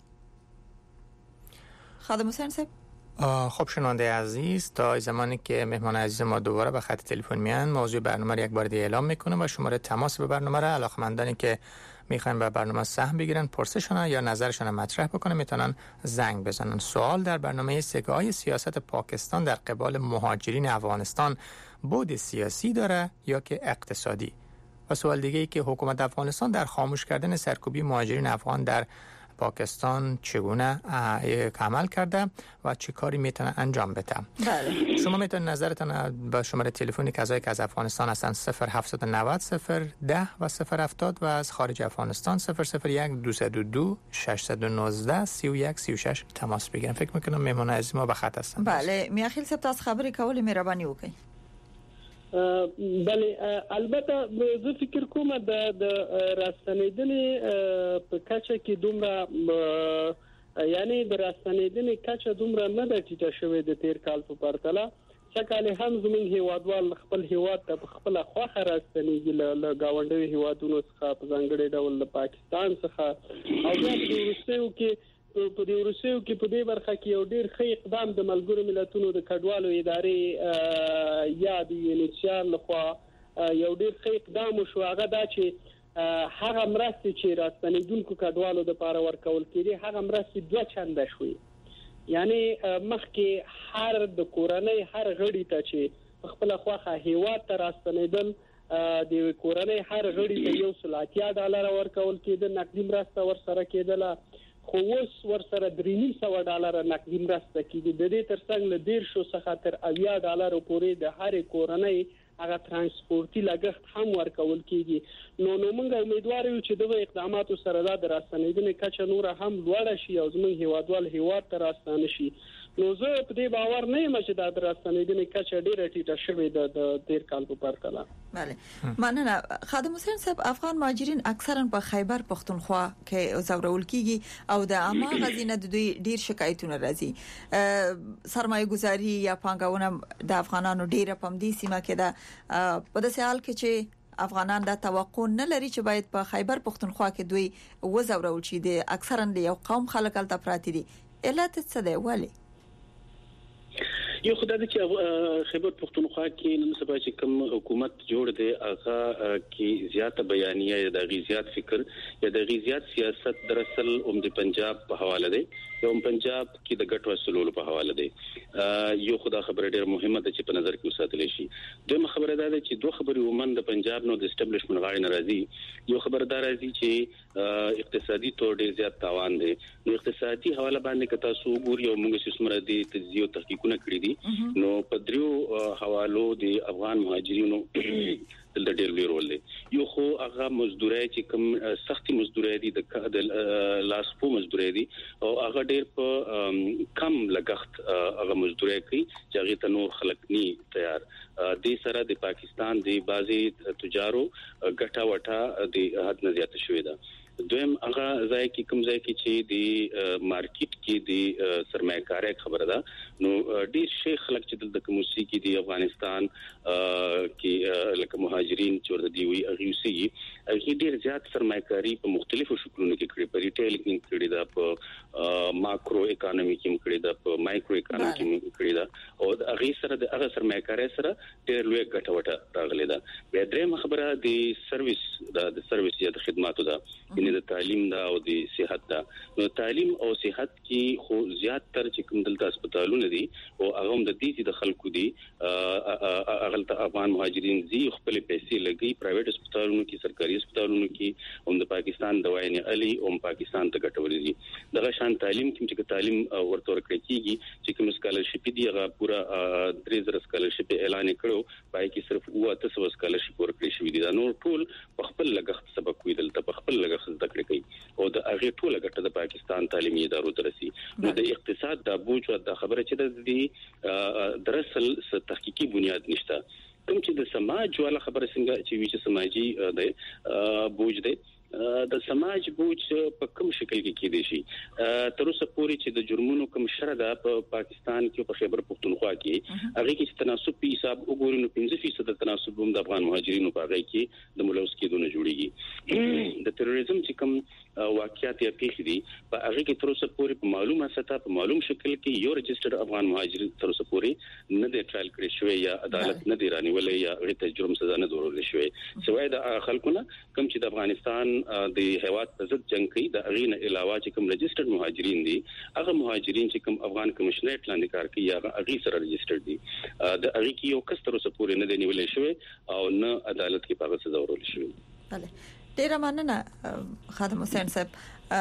Speaker 2: خادم حسین صاحب
Speaker 3: خب شنونده عزیز، تا زمانی که مهمان عزیز ما دوباره به خط تلفن میان موضوع برنامه رو یک بار دیگه اعلام میکنم و شماره تماس به برنامه رو علاقمندانی که میخوان به برنامه سهم بگیرن پرسشون یا نظرشون مطرح بکنن میتونن زنگ بزنن. سوال در برنامه سگای سیاست پاکستان در قبال مهاجرین افغانستان بود سیاسی داره یا که اقتصادی؟ و سوال دیگه ای که حکومت افغانستان در خاموش کردن سرکوبی مهاجرین افغان در پاکستان چگونه عمل کرده و چه کاری میتونه انجام بده؟
Speaker 2: بله.
Speaker 3: شما میتونید نظرتون به شماره تلفنی کسایی که از افغانستان هستن 0790 010 و 070 و از خارج افغانستان 001 222 619 31 36 تماس بگیرن. فکر میکنم مهمان عزیز ما به خط هستن.
Speaker 2: بله میاخیل صاحب تاسو خبرې کولې مهرباني وکړئ.
Speaker 4: بله البته زه فکر کوم د راستنیدنې په کچه کې دومره یعنی د راستنیدنې کچه دومره نه د ټیټه شوې د تیر کال په پرتله. څکه هم زموږ هیوادوال خپل هیواد ته خپل خوخه راستنیږي له گاونډي هیوادونو څخه په ځانګړي ډول د پاکستان څخه او بیا د روسیې کې په دې برخه کې یو ډیر ښه اقدام د ملګرو ملتونو د کډوالو ادارې یا د یونیسیار لخوا یو ډیر ښه اقدام وشو. هغه دا چې هغه مرستې چې راستنیدونکو کډوالو د لپاره ورکول کېږي هغه مرستې دوه چنده شوې. یعنی مخکې هر د کورنۍ هر غړي ته چې خپل خوخه هیواد ته راستنیدل د کورنۍ هر غړي ته $180 ورکول کېده، نقدي مرسته ورسره کېدله. خو اوس ورسره $300 نقدي مرسته کیږي. د دې ترڅنګ له $150 څخه تر $80 پورې د هر کورنۍ هغه ترانسپورتي لګښت هم ورکول کیږي. نو موږ امیدوار یو چې دغه اقداماتو سره د راستنیدنې کچه نور هم لوړه شي او زموږ هیوادوال هیواد ته راستانه شي. نو زه په دې باور نه یم چې د راستنیدنې کچه ډیره ټیټه شوې د تیر کال په پرتله.
Speaker 2: بله مننه. خادم حسین صاحب افغان مهاجرین اکثرا په خیبر پختونخوا کې زورول کیږي او د عامه غزینه د دوی ډیر شکایتونه راځي. سرمایه گذاری یا پانګونه د افغانانو ډیره پم دي سیمه کې ده. په داسې حال کې چې افغانان دا توقع نه لري چې باید په خیبر پختونخوا کې دوی وزورول شي. د اکثرا د یو قوم خلک الته پراته دي. علت څه دی؟ ولی
Speaker 1: یو خدای دې چې خیبر پختونخوا کې نن سبا چې کوم حکومت جوړ دی هغه کې زیاته بیانیه د غیزیات فکر یا د غیزیات سیاست در اصل د پنجاب په حواله دی. یو پنجاب کې د ګټو اصولو په حواله دی. یو خدای خبره ډیره مهمه ده چې په نظر کې وساتل شي. دویمه خبره ده چې دوه خبرې ومن د پنجاب نو د اسټابلیشمنت غاړي ناراضي. یو خبردار راځي چې اقتصادي تور ډیر زیات تاوان دی. نو اقتصادي حواله باندې کتا سو ګوري او موږ چې سمره دي تجزیه او تحقیقونه کړی دي. نو په دریو حوالو د افغان مهاجرینو د ډېر لوی رول دی. یو خو هغه مزدوري چې کوم سختي مزدوري دي د لاس په مزدوري دي او هغه ډېر په کم لګښت هغه مزدوري کوي چې هغه ته نور خلک ني تیار. د سره د پاکستان د بازي تجارو ګټه وټه د حد نه زیات شوې ده. دویم هغه ځای کې کوم ځای کې چې د مارکیټ کې د سرمایه‌کارۍ خبره ده نو ډېر شي خلک چې د کومسي کې د افغانستان کې لکه مهاجرین چې ورته دی وي اغيوسي هغه ډېر زیات سرمایه‌کاري په مختلفو شکلونو کې کړې په ریټیل کې کړې ده په ماکرو اکانومي کې کړې ده په مایکرو اکانومي کې کړې ده او هغه سره د هغه سرمایه‌کارۍ سره ډېر لوی ګټه وټه راغلي ده. بیا درېم خبره د سرویس یا د خدماتو ده د تعلیم دا او د صحت دا. نو تعلیم او صحت کې خو زیات تر چې کوم دلته هسپتالونه دي او هغه هم د دې د خلکو دي اغلط افغان مهاجرین زی خپل پیسې لګي پرایویټ هسپتالونو کې سرکاري هسپتالونو کې هم د پاکستان دوايي نه علي او پاکستان ته ګټوري دي. دغه شان تعلیم کې چې تعلیم ورته ورکړي کیږي چې کوم سکالرشپ دي هغه پورا 3000 سکالرشپ اعلان کړو پای کې صرف 800 سکالرشپ ورکړي شوې دي. دا نور ټول په خپل لګښت سبق ویل ته په خپل لګښت ذکر کوي او د هغه ټول ګټه د پاکستان تعلیمي ادارو ترسي. نو د اقتصاد د بوج او د خبره چې د درسل تحقیقي بنیاد نشته. کوم چې د سماج ولا خبره څنګه چې وی چې سماجی د بوج دی د سماج بوج په کوم شکل کې کېدي شي تر اوسه پورې چې د جرمونو کوم شره ده په پاکستان کې په خیبر پختونخوا کې هغه کې تناسب په حساب وګورئ نو 15% د تناسب هم د افغان مهاجرینو په هغه کې د ملوث کېدونه جوړيږي. د تروریزم چې کوم واقعیت یا پیښې دي په هغه کې تر اوسه پورې په معلومه سطح په معلوم شکل کې یو رجستر افغان مهاجر تر اوسه پورې نه دی ټرایل کړی شوی یا عدالت نه دی رانیولې یا هغه ته جرم سزا نه ورکړل شوی سوای د خلکونه کوم چې د افغانستان د هیواد په ضد جنگ کوي د اغینه علاوه چې کوم رجسترډ مهاجرین دي هغه مهاجرین چې کوم افغان کمشنریټ لاندې کار کوي هغه اغي سره رجسترډ دي د اغي کې یو کس تر اوسه پورې نه دی نیولې شوی او نه عدالت کې په سزا ورکړل شوی.
Speaker 2: بله ډیر مننه خادم حسین صاحب.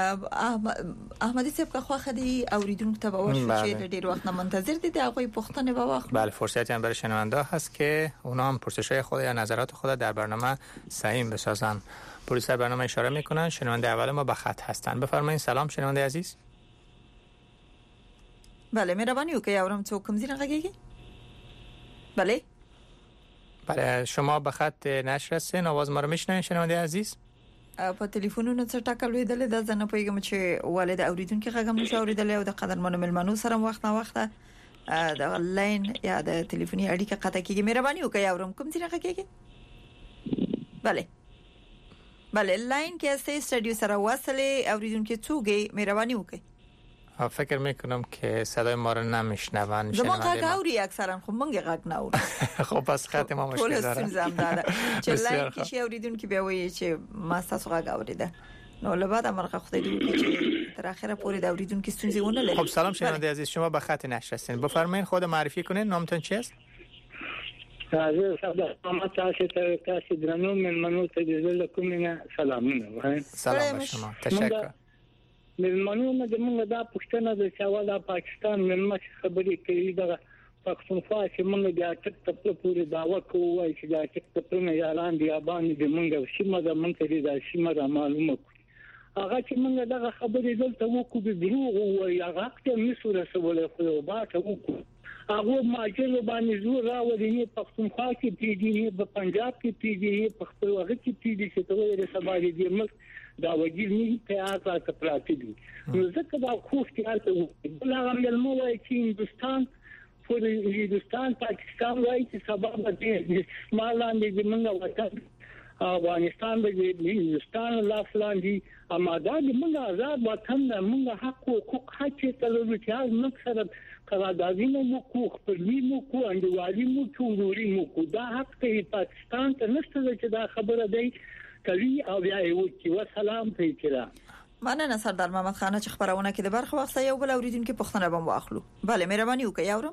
Speaker 2: احمدی صاحب که خواه خدی اوریدونکو ته باور شد که ډیر وقت منتظر دیده آقای پختن با وقت.
Speaker 3: بله فرصتی هم برای شنونده هست که اونا هم پرسش‌های خود یا نظرات خود در برنامه سعیم بسازن. پلیس برنامه اشاره میکنن شنونده اول ما به خط هستن. بفرمایید. سلام شنونده عزیز.
Speaker 2: بله مهربانی او که یارم تو کم زیر قگیگی. بله
Speaker 3: شما به خط نشر هستین آواز ما رو میشنوین شنونده عزیز.
Speaker 2: په ټلیفونونو څخه ټاکل ویدل د ځنه پیغام چې والد اوریدونکو غږم نشو اوریدل او د قدرمنو ملمنو سره وخت نه وخت د لاین یا د ټلیفوني اړیکه قطع کیږي. مهرباني وکړئ اورم کوم څه راکېږي. بله لاین کې است استودیو سره واصله اوریدونکو توګه مهرباني وکړئ.
Speaker 3: فکر میکنم که صدای ما رو نمیشنون.
Speaker 2: شما غږ اوري اکثرا خب منګه غږ نه اوري.
Speaker 3: خب پس خط ما مشکل داره.
Speaker 2: چې لاین کې شي اوریدونکو بیا وایي چې ما تاسو غږ اوریده. نو لبعد امرقه خدای دې چې تر اخره پورې د اوریدونکو ستونزې ونه لري.
Speaker 3: خب سلام شنونده عزیز شما به خط نشر هستین. بفرمایید خود معرفی کنین نامتون چی است؟
Speaker 5: تازه صاحب ما تاسو درنو ملمنو ته د کومه سلامونه.
Speaker 3: سلام شما تشکر.
Speaker 5: ملمنو نه موږ دا پښتنه د چاواله پاکستان ملمه خبرې کوي دا پښتونخوا چې موږ د اټک ته پورې داوا کوو چې د اټک ته نه اعلان دی باندې د موږ سیمه د منځري د سیمه را معلومه هغه چې موږ دا خبرې دلته وکړو د دروغ وایي هغه ته مسوره سوال خو باټه وکړو هغه ماجل باندې زور راوړي پښتونخوا کې پیډي په پنجاب کې پیډي په خپل وخت کې پیډي چې ته د سبا دې ملک دا وګړي نه ته آسا پراتی دي نو ځکه دا خو اختیار ته بل هغه مو وایي چې هندوستان پاکستان وایي چې سبا د مالاندې د موږ وطن افغانستان د هندوستان لافلاندې اماده د موږ آزاد وطن د موږ حق او حقوق هڅه تلو چې موږ سره قراردادونه مو کو خپلوي مو کو انډوالي مو ټولوري مو کو دا حق ته پاکستان ته نشته چې دا خبره دی کوي او بیا یو چې وسلام ته کړه.
Speaker 2: مننه سردار محمد خان چې خبرونه کې د برخه وخت یو بل اوریدونکو پښتنه بم واخلو. بله مهرباني وکړئ اورم.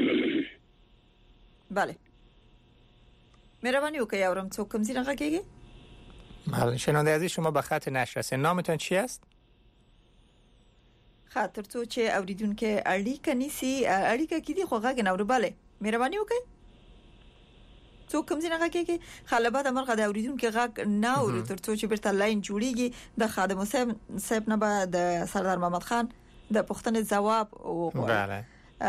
Speaker 2: بله مهرباني وکړئ اورم څوک کوم ځای راغږیږي.
Speaker 3: بله شنونده عزیز شما به خط نشر هستین. نامتون چی است؟
Speaker 2: خاطر تو چې اوریدونکو اړیکه نیسی اړیکه کې دی خو غږ نه اوري. بله مهرباني وکړئ. څو کوم ځای کې خلبات امر غدا اوریدونکو غږ نه اوري ترڅو چې برته لاین جوړیږي د خادم صاحب نه بعد سردار محمد خان د پښتنې جواب وغواړي.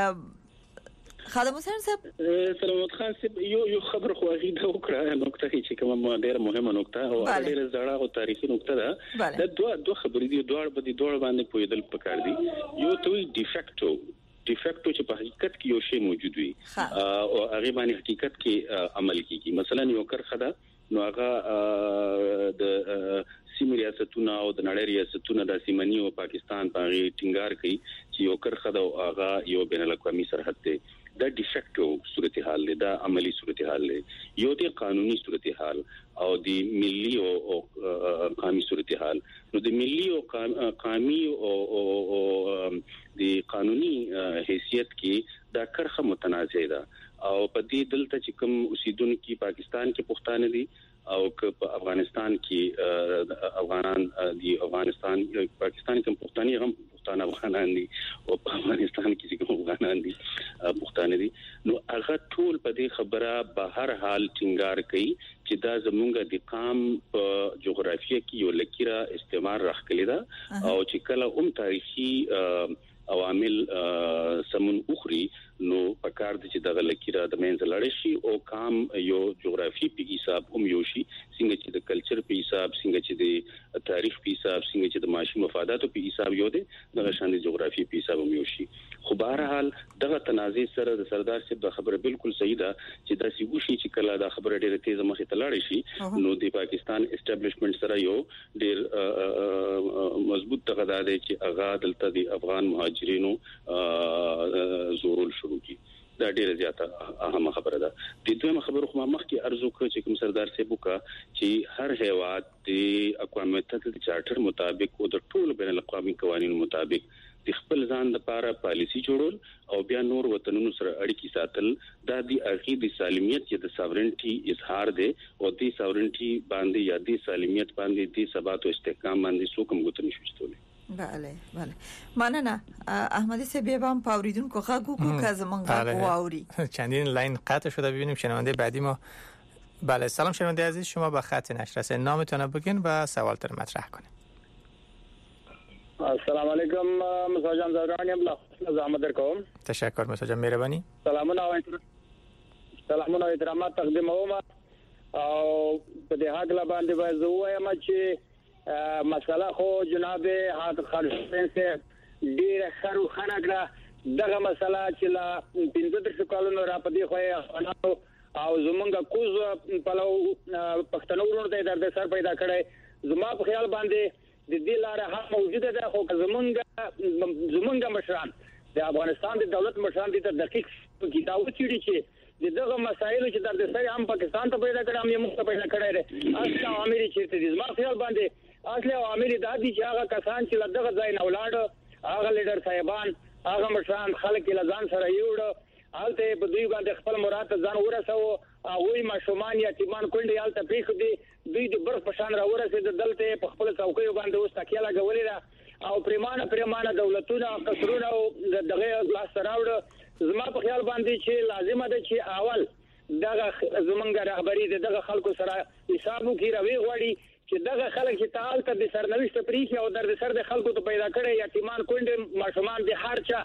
Speaker 2: خادم حسین صاحب
Speaker 1: سلامت خان صاحب یو خبر خو غیده وکړه نقطه چې کومه ډیره مهمه نقطه او ډیره زړه او تاریخي نقطه ده. د دوه خبرې دي دوه باندې پویدل پکار دي. یو ته ډیفیکټو چې په حقیقت کې یو شی موجود وي او هغه باندې حقیقت کې عمل کیږي. مثلا یو کرخه ده نو هغه د سیمه ریاستونه او د نړۍ ریاستونه د سیمنی او پاکستان په ټینګار کوي چې یو کرخه ده هغه یو بین الاقوامي سرحد دی. دا ډیفیکټو صورتحال دی، دا عملی صورتحال دی. یو دی قانوني صورتحال او د ملي او قومي صورتحال. نو د ملي او قومي او د قانوني حیثیت کې دا کرخه متنازع ده او په دې دلته چې کوم اوسیدونکو پاکستان کې پښتانه دي او په افغانستان کې افغانان دي، افغانستان پاکستان کې پښتانه هم پښتانه افغانان دي او په افغانستان کې چې کوم افغانان دي پښتانه دي. نو هغه ټول په دې خبره به هر حال ټینګار کوي چې دا زمونږ د قام په جغرافیه کې یو لکیره استعمار راخلي ده او چې کله تاریخي عوامل سمون اخري نو پکار دي چې د لکیره د منځ لړ شي او قام یو جغرافي په حساب یو شي څنګه چې د کلچر په حساب، څنګه چې د تاریخ په حساب، څنګه چې د معاشي مفاداتو په حساب یو دي د شان د جغرافي په حساب یو شي. خو بهر حال دغه تنازع سره د سردار صاحب د خبره بالکل صحیح ده چې دا سی وشي چې کله دا خبره ډیره تیز مخه ته لاړ شي نو د پاکستان اسټابلیشمنت سره یو ډیر مضبوط تغذا ده چې هغه دلته د افغان مهاجرینو زورول شروع کی. دا ډیره زیاته اهمه خبره ده. د دویمه خبره خو مخکې ارزو کړ چې کوم سردار صاحب وکړه چې هر هیواد د اقوام متحده د چارټر مطابق او د ټولو بین الاقوامي قوانینو مطابق د خپل ځان لپاره پالیسی جوړول او بیا نور وطنونو سره اړیکې ساتل دا د عقیدې سالمیت یا د ساورنټي اظهار دی او د ساورنټي باندې یا د سالمیت باندې د ثبات او استحکام باندې څوک هم غوښتنه شوشتول.
Speaker 2: بله مننه. احمدی صاحب هم پاوریدونکو غاگو کو که زمان غاگو آوری
Speaker 3: چندین لاین قطع شده. ببینیم شنونده بعدی ما. بله سلام شنونده عزیز، شما به خط نشر هستید، نامتون بگین و سوالتون مطرح کنید.
Speaker 5: السلام علیکم موسی جان زهرانی الله زحمت درکوم.
Speaker 3: تشکر موسی جان، مهربانی.
Speaker 5: سلامونه او احترامات تقدیموم او په دې حق باندې به زه وایم چې مسله خو جناب حاضر خالصین سے ډیره خرو خنګره دغه مسله چې لا 15 کالونو را پدې خو او زمونږ کوز پلو پښتنو ورونو ته درد سر پیدا کړي. زما په خیال باندې د دې لاره هم موجوده ده خو زمونږ مشران د افغانستان د دولت مشران د دقیق کتابو چیرې چې دغه مسایل چې درد سر هم پاکستان ته پیدا کړي هم موږ ته پیدا کړي اصل عامل چې د زما خیال باندې اصل عامل د دې چې هغه کسان چې دغه ځای نه ولاړ هغه لیډر صاحبان هغه مشران خلک له ځان سره یوړ حالته په دوی باندې خپل مراد ځان ورسو هغه ماشومان یتیمان کونډي حالته پیښ دي دوی د برخ په شان را ورسېد دلته په خپل څوکۍ باندې اوس تکیه لګولې او پریمانه دولتونه قصرونه دغه لاس راوړ. زما په خیال باندې چې لازمه ده چې اول دغه زمونږ رهبری دغه خلکو سره حساب وکړي راوي غوړي چې دغه خلک چې تعال ته د سرنوشت پریخي او در سر د خلکو ته پیدا کړي یتیمان کونډې ماشومان د هرچا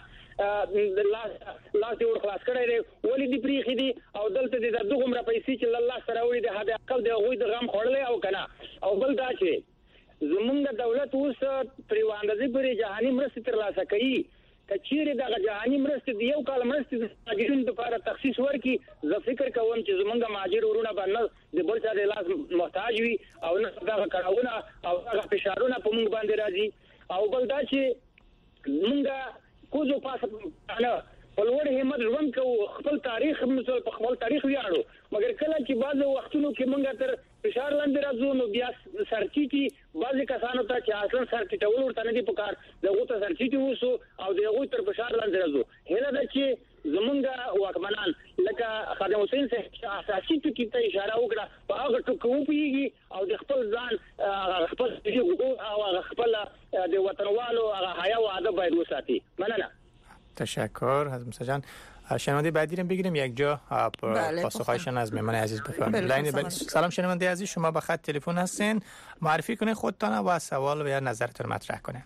Speaker 5: لاس ور خلاص کړي ولې دی پریخي دي او دلته د دغه عمر پیسې چې الله سره وړي د هدا عقل د غوي د غم خورلې او کنه او بل دا چې زمونږ دولت اوس پریواندزي پرې جهاني مرستې ترلاسه کوي کچېره د جهاني مرستې د یو کال مرستې د مهاجرینو لپاره تخصیص ورکي. زه فکر کوم چې زمونږ مهاجر ورونه باندې د بل څه د لاس محتاج وي او نه دغه کړهونه او هغه فشارونه په موږ باندې راځي او بل دا چې موږ کوزو پاسه نه ولور همت ژوند کو خپل تاریخ مثال په خپل تاریخ ویاړو مګر کله چې بعض وختونو کې موږ تر فشار لاندې راځو نو بیا سرچيتي بعض کسانو ته چې اصلا سرچيټول ورته نه دي پکار دغه ته سرچيتي وسو او دغه تر فشار لاندې راځو. هله دا چې زمونږ واکمنان لکه خادم حسین سے اساسي ټکی ته اشاره وکړه په هغه ټکو پیږي او د خپل ځان خپل او خپل د وطنوالو هغه حیا او ادب باید وساتي. مننه.
Speaker 3: تشکر از موسی جان. شنونده بعدی رو بگیریم یک جا پاسخهایشان از مهمان عزیز بفرمایید. سلام شنونده عزیز، شما به خط تلفن هستین، معرفی کنید خودتان و سوال و یا نظرتون مطرح کنید.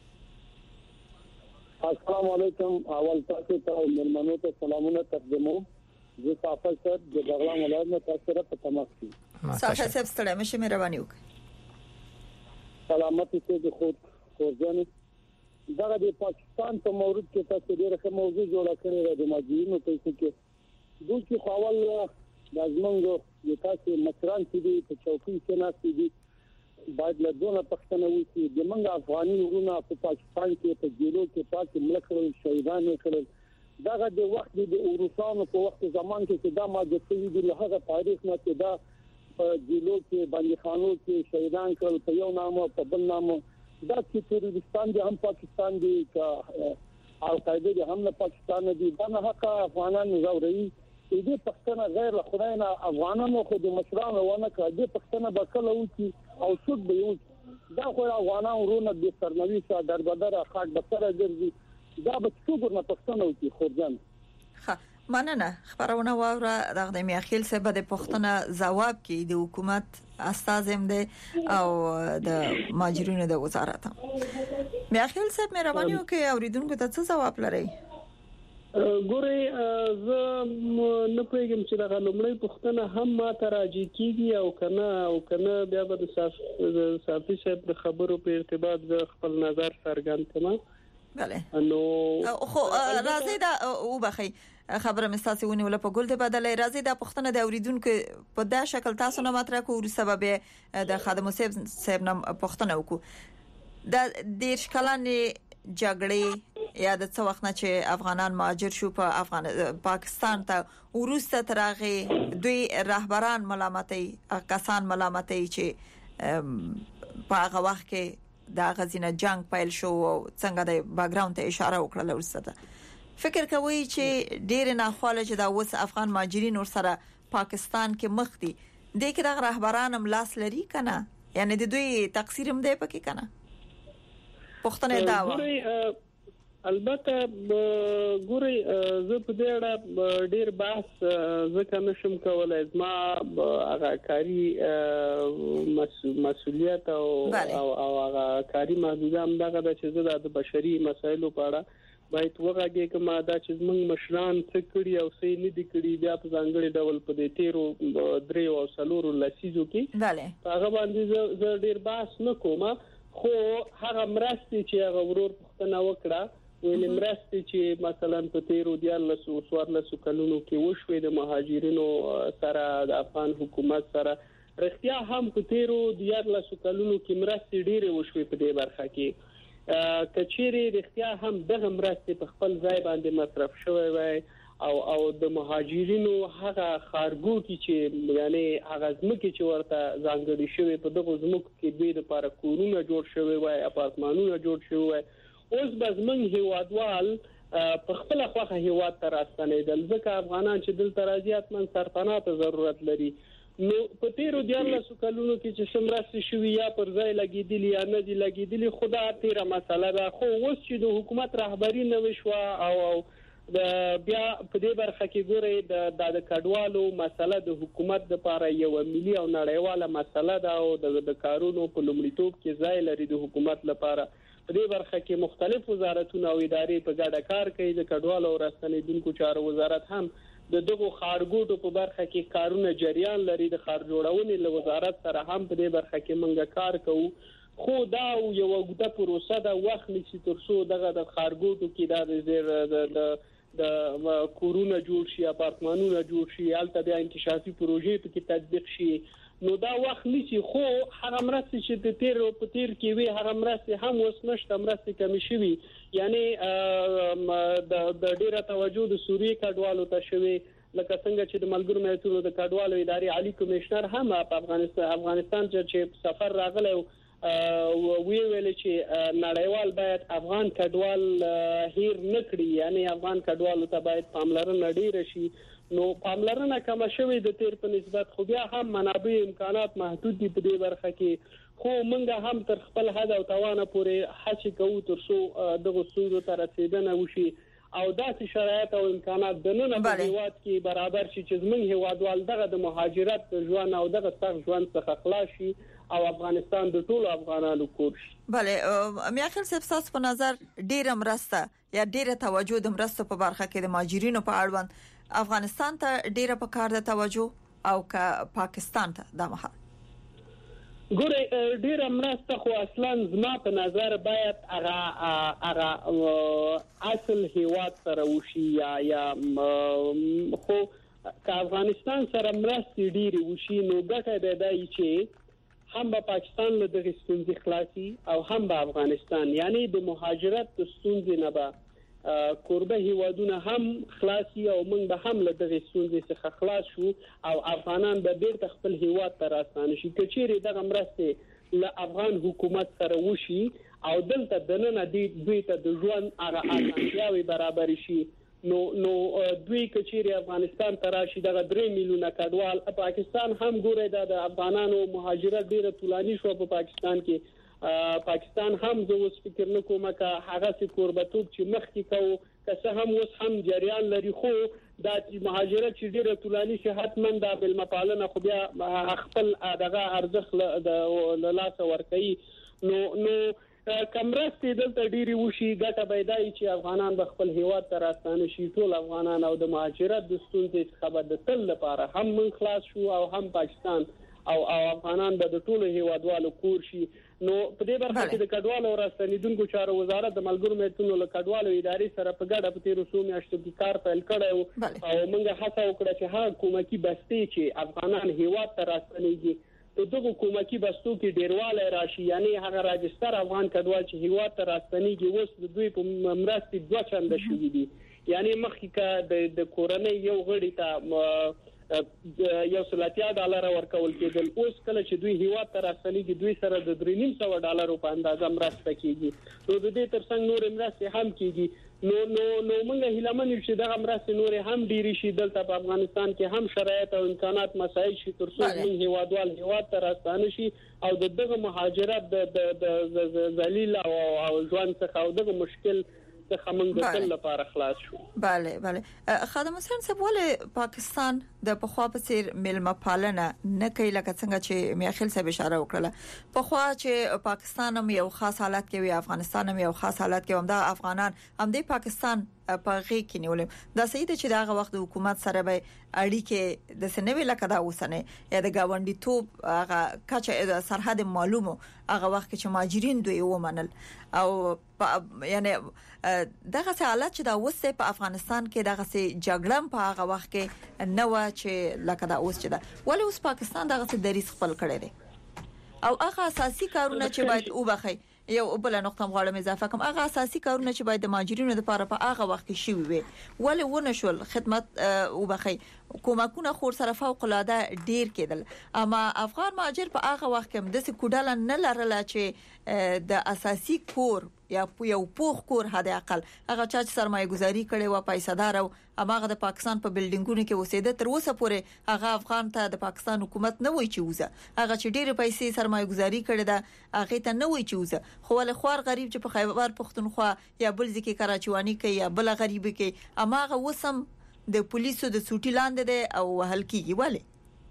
Speaker 6: السلام علیکم. اول تاسو ته مهمانو ته سلامونه تقدیموم. زه صافی صاحب د بغلان ولایت نه تاسو سره په تماس یم.
Speaker 2: صافی صاحب ستړي مشه مهرباني وکړئ.
Speaker 6: سلامتی ته د خورځنه دغه د پاکستان په مورد کې تاسو ډیره ښه موضوع جوړه کړې ده د ماجرینو په څیر کې دوی چې خپل لازمنګو یو تاسو مشران چې دي په چوکۍ کې ناشې دي باید له دونه پښتنه وي د منګ افغاني ورونه په پاکستان کې په جیلو کې پاتې ملک شهیدان کړل. دغه د وخت د اوروسانو په وخت زمان کې دا ماده چې د هغه تاریخ نه چې دا په جیلو کې باندې خانو کې شهیدان کړل په یو نامه په بل نامه دا چې ترورستان دي هم پاکستان دي کا القاعده دي هم پاکستان دي دا نه حق افغانان زوري دې پښتنه غیر خداینا افغانانو خو د مشرانو ونه کړي پښتنه بکله وتی او شود به یو دا خو افغانان ورونه د سرنوي سره دربدر خاک بسره ګرځي دا به څوګر نه پښتنه وتی خورځن.
Speaker 2: ها مننه خبرونه واوره دغه میاخیل سبب د پښتنه جواب کې د حکومت استازم ده او د ماجرینو د وزارت میاخیل سبب مهرباني وکړئ اوریدونکو ته څه جواب لري؟
Speaker 4: ګوري زه نه پېږم چې دا لومړی پښتنه هم ما ته راځي کیږي او کنه بیا به د صافي صاحب د خبرو په ارتباط ز خپل نظر څرګند کړم.
Speaker 2: بله
Speaker 4: نو
Speaker 2: خو راځي دا او بخي خبره مستاسي ونی ولا په ګل د بدلې راځي دا پښتنه د اوریدونکو په دا شکل تاسو نه مطرح کوو سبب د خادم صاحب نام پښتنه وکړو د دیش کلانې جګړې یا د څو وخت نه چې افغانان مهاجر شو په پاکستان ته ورسته ترغه دوی رهبران ملامتي کسان ملامتي چې په هغه وخت کې د غزینه جنگ پیل شو او څنګه د بیک ګراوند ته اشاره وکړه ورسته فکر کوي چې ډیر نه خاله چې دا اوس افغان مهاجرین ور سره پاکستان کې مخ دي د کې د رهبران ملاس لري کنه یعنی د دوی تقصیر هم دی پکې کنه پښتنه دا
Speaker 4: البته ګوري زه په دې اړه ډیر بحث ځکه نشم کولای زما هغه کاری مسؤلیت او هغه کاری محدوده هم دغه چې زه د بشري مسایلو په اړه باید وغږی کما دا چې موږ مشران څه کړی او څه نه دي کړی بیا په ځانګړي ډول په دې تیرو درې او څلورو لسیزو کې هغه باندې زه ډیر بحث نه کوم خو هغه مرستې چې هغه ورور پښتنه وکړه ویل مرستې چې مثلا په تیرو دیالس او سوارلسو کلونو کې وشوي د مهاجرینو سره د افغان حکومت سره رښتیا هم په تیرو دیالسو کلونو کې مرستې ډېرې وشوي په دې برخه کې کچېری رښتیا هم دغه مرستې په خپل ځای باندې مصرف شوی وای او د مهاجرینو هغه خارګوټي چې یعنی هغه ځمکې چې ورته ځانګړي شوی په دغه ځمکو کې دوی د لپاره کورونه جوړ شوی وای اپارتمانونه جوړ شوی وای اوس بزمن هیوادوال په خپل خوخه هیواد ته راستنیدل ځکه افغانان چې دلته راځي اتمن سرپناه ته ضرورت لري نو په تیرو دیالسو کلونو کې چې شمراسي شوی یا پر ځای لګیدلی یا نه دی لګیدلی خدا تیره مسله ده خو اوس چې د حکومت رهبری نه وشو او بیا په دې برخه کې ګوري د کډوالو مسله د حکومت لپاره یو ملي او نړیواله مسله ده او د کارونو په لومړیتوب کې ځای لري د حکومت لپاره په دې برخه کې مختلف وزارتونه او ادارې په ګډه کار کوي د کډوالو او راستنیدونکو چارو وزارت هم د دغه خارګوټو په برخه کې کارونه جریان لري د خار جوړونې له وزارت سره هم په دې برخه کې موږ کار کوو خو دا یو وګړه پروسه ده وخت نشي ترڅو دغه د خارګوټو کې د کورونه جوړ شي اپارتمانونه جوړ شي البته د انکشافي پروژې په کې تطبیق شي نو دا وخت نشي خو هغه مرستې چې د تیر کې وي هغه مرستې هم اوس نشته مرستې کمی شوي یعنی د ډیره توجه د سوریې کډوالو ته شوي لکه څنګه چې د ملګرو ملتونو د کډوالو ادارې عالی کمشنر هم په افغانستان چې سفر راغلی ویل چې نړیوال باید افغان کډوال هیر نکړي یعنی افغان کډوالو ته باید پاملرنه ډیره شي نو پاملرنه کم شوی د تیر په نسبت خو بیا هم منابع امکانات محدود دي په دې برخه کې خو موږ هم تر خپل حد او توانه پورې هڅه کوو ترڅو دغه ستونزو ته رسیدنه وشي او داسې شرایط او امکانات د نن په هیواد کې برابر شي چې زموږ هیوادوال دغه د مهاجرت ژوند او دغه سخت ژوند څخه خلاص شي او افغانستان د ټولو افغانانو کور شي.
Speaker 2: بله میاخیل صاحب تاسو په نظر ډیره مرسته یا ډیره توجه د مرستو په برخه کې د مهاجرینو په اړوند افغانستان ته ډیره په کار د توجه او که پاکستان ته د مهال
Speaker 4: ګوره ډیره مرسته خو اصلا زما په نظر باید هغه اصل هیواد سره وشي یا خو که افغانستان سره مرستې ډیره وشي نو ګټه ده دی چې هم به پاکستان له دغه ستونزې خلاصي او هم به افغانستان یعنی د مهاجرت د ستونزې نه به قربه هیوادونه هم خلاصي او موږ به هم له دغه ستونزې څخه خلاص شو او افغانان به بیرته خپل هیواد ته راستانه شي. که چیرې دغه مرستې له افغان حکومت سره وشي او دلته د نن دوی ته د ژوند هغه اسانتیاوې برابر شي نو دوی که چیرې افغانستان ته راشي دغه 3 میلیونه کډوال پاکستان هم ګوره د افغانانو مهاجرت ډیره طولاني شو په پاکستان کې پاکستان هم زه اوس فکر نه کوم که هغه سي قربتوب چې مخکې کوو که څه هم اوس هم جریان لري خو دا مهاجرت چې ډیره طولاني شي حتما د بلمپالنه خو بیا خپل دغه ارزښت له لاسه ورکوي نو کمرستې دلته ډیری وشي ګټه پیدای چې افغانان به خپل هیواد ته راستانه شي ټول افغانان او د مهاجرت د ستونزې څخه به د تل لپاره هم من خلاص شو او هم پاکستان او افغانان به د ټولو هیوادوالو کور شي. نو په دې برخه کې د کډوالو او راستنیدونکو چارو وزارت د ملګرو ملتونو له کډوالو ادارې سره په ګډه په تیرو څو میاشتو کې کار پیل کړی او موږ هڅه وکړه چې هغه کومکی بستې چې افغانان هیواد ته راستنیږي په دغه کومکی بستو کې ډیرواله راشي یعنی هغه راجستر افغان کډوال چې هیواد ته راستنیږي اوس د دوی په مرستې 2 چنده شوي دي یعنی مخکې د کورنۍ یو غړي ته $100 ورکول کېدل اوس کله چې دوی هیواد ته راستنیږي دوی سره د $3.5 په اندازه مرسته کیږي نو د دې ترڅنګ نور مرستې هم کیږي نو موږ هیله من یو چې دغه مرستې نور هم ډیری شي دلته په افغانستان کې هم شرایط او امکانات مساعد شي تر څو موږ هیوادوال هیواد ته راستانه شي او دغه مهاجرت د ذلیل او ژوند څخه او دغه مشکل څخه موږ د تل لپاره خلاص شو.
Speaker 2: بله خادم حسین صاحب ولې پاکستان د پخوا په څیر ملمه پالنه نه کوي لکه څنګه چې میاخیل صاحب اشاره وکړه پخوا چې پاکستان هم یو خاص حالت کې وي افغانستان هم یو خاص حالت کې هم د افغانان هم د پاکستان په غي کې نیولم دا صحیح ده چې دغه وخت حکومت سره به اړیکې د سنوي لکه دا اوسنه یا د گاونډي توپ هغه کچه سرحد معلومه هغه وخت چې مهاجرین دوی ومنل او یعنی دغه حالت چې دا اوسه په افغانستان کې دغه سي جګړه په هغه وخت کې نو چې لکه دا اوس چې دا ولې اوس پاکستان دغه سي دریس خپل کړی دی او هغه اساسي کارونه چې باید وبخي یو بل نقطه غواړم اضافه کوم هغه اساسي کارونه چې باید د مهاجرینو لپاره په هغه وخت کې شوي وي ولې ونه شول خدمت وبخي کومکونه خور سره فوق العاده ډیر کېدل اما افغان مهاجر په هغه وخت کې د سکوډال نه لرله چې د اساسي کور یا یو پوخ کور حد اقل هغه چې سرمایه گذاری کړي و پیسادار او هغه د پاکستان په بلډینګونو کې اوسېده تر اوسه پورې هغه افغان ته د پاکستان حکومت نه وایي چې وزه هغه چې ډېر پیسې سرمایه گذاری کړي دا هغه ته نه وایي چې وزه خو له خوار غریب چې په خیبر پختونخوا یا بل ځکه کراچوانی کوي یا بل غریب کې اما هغه وسم د پولیسو د سوټی لاندې ده او وهل کیږي ولی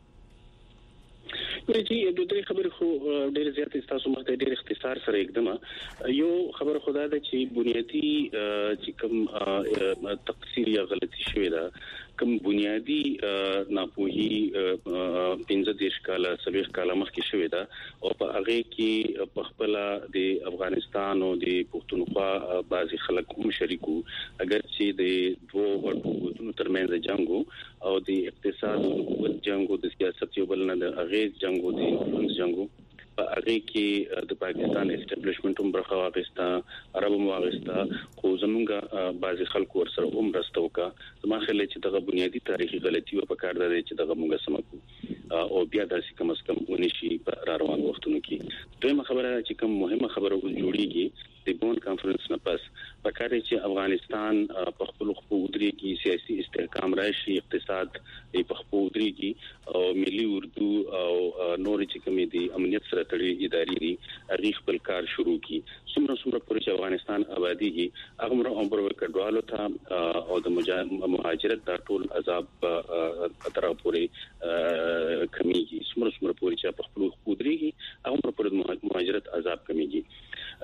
Speaker 1: چې د دې خبرې خو ډېر زیات تاسو مخته ډېر اختصار سره اقدام یو خبر خدا ده چې بنیادی چې کوم تقصیر یا غلطي شوې ده کوم بنیادی ناپوهي 15 کاله 20 کاله مخکې شوې ده او په هغه کې په خپل د افغانستان او د پښتونخوا بعضي خلک هم شریکو اگر چې د دوه حکومتونو ترمنځ جنگ او د اقتصاد او جنگ د سیاست یو بل نه د اغیز جنگ او د انفلونس جنگ په هغه کې د پاکستان اسټابلیشمنت هم برخه واغستا عربو واغستا خو زمونږه بعضي خلکو ورسره هم راستوکا زما خیال چې دغه بنیادی تاریخي غلطي په کار ده چې دغه مونږه سمکو او بیا داسې کم از کم ونشي په روان وختونو کې دویمه خبره چې کوم مهمه خبره جوړیږي د بون کانفرنس نه پس پکاره چې افغانستان په خپل خپودري کې سیاسي استحکام راشي اقتصاد په خپودري کې او ملي اردو او نور چې کومې دي امنیت سره تړلي ادارې دي هغه خپل کار شروع کړي څومره پورې چې افغانستان آبادی کې هغه عمر ورکړوالو ته او د مهاجرت د ټول عذاب تر پورې کمیږي څومره پورې چې په خپل خپودري کې هغه پورې مهاجرت عذاب کمیږي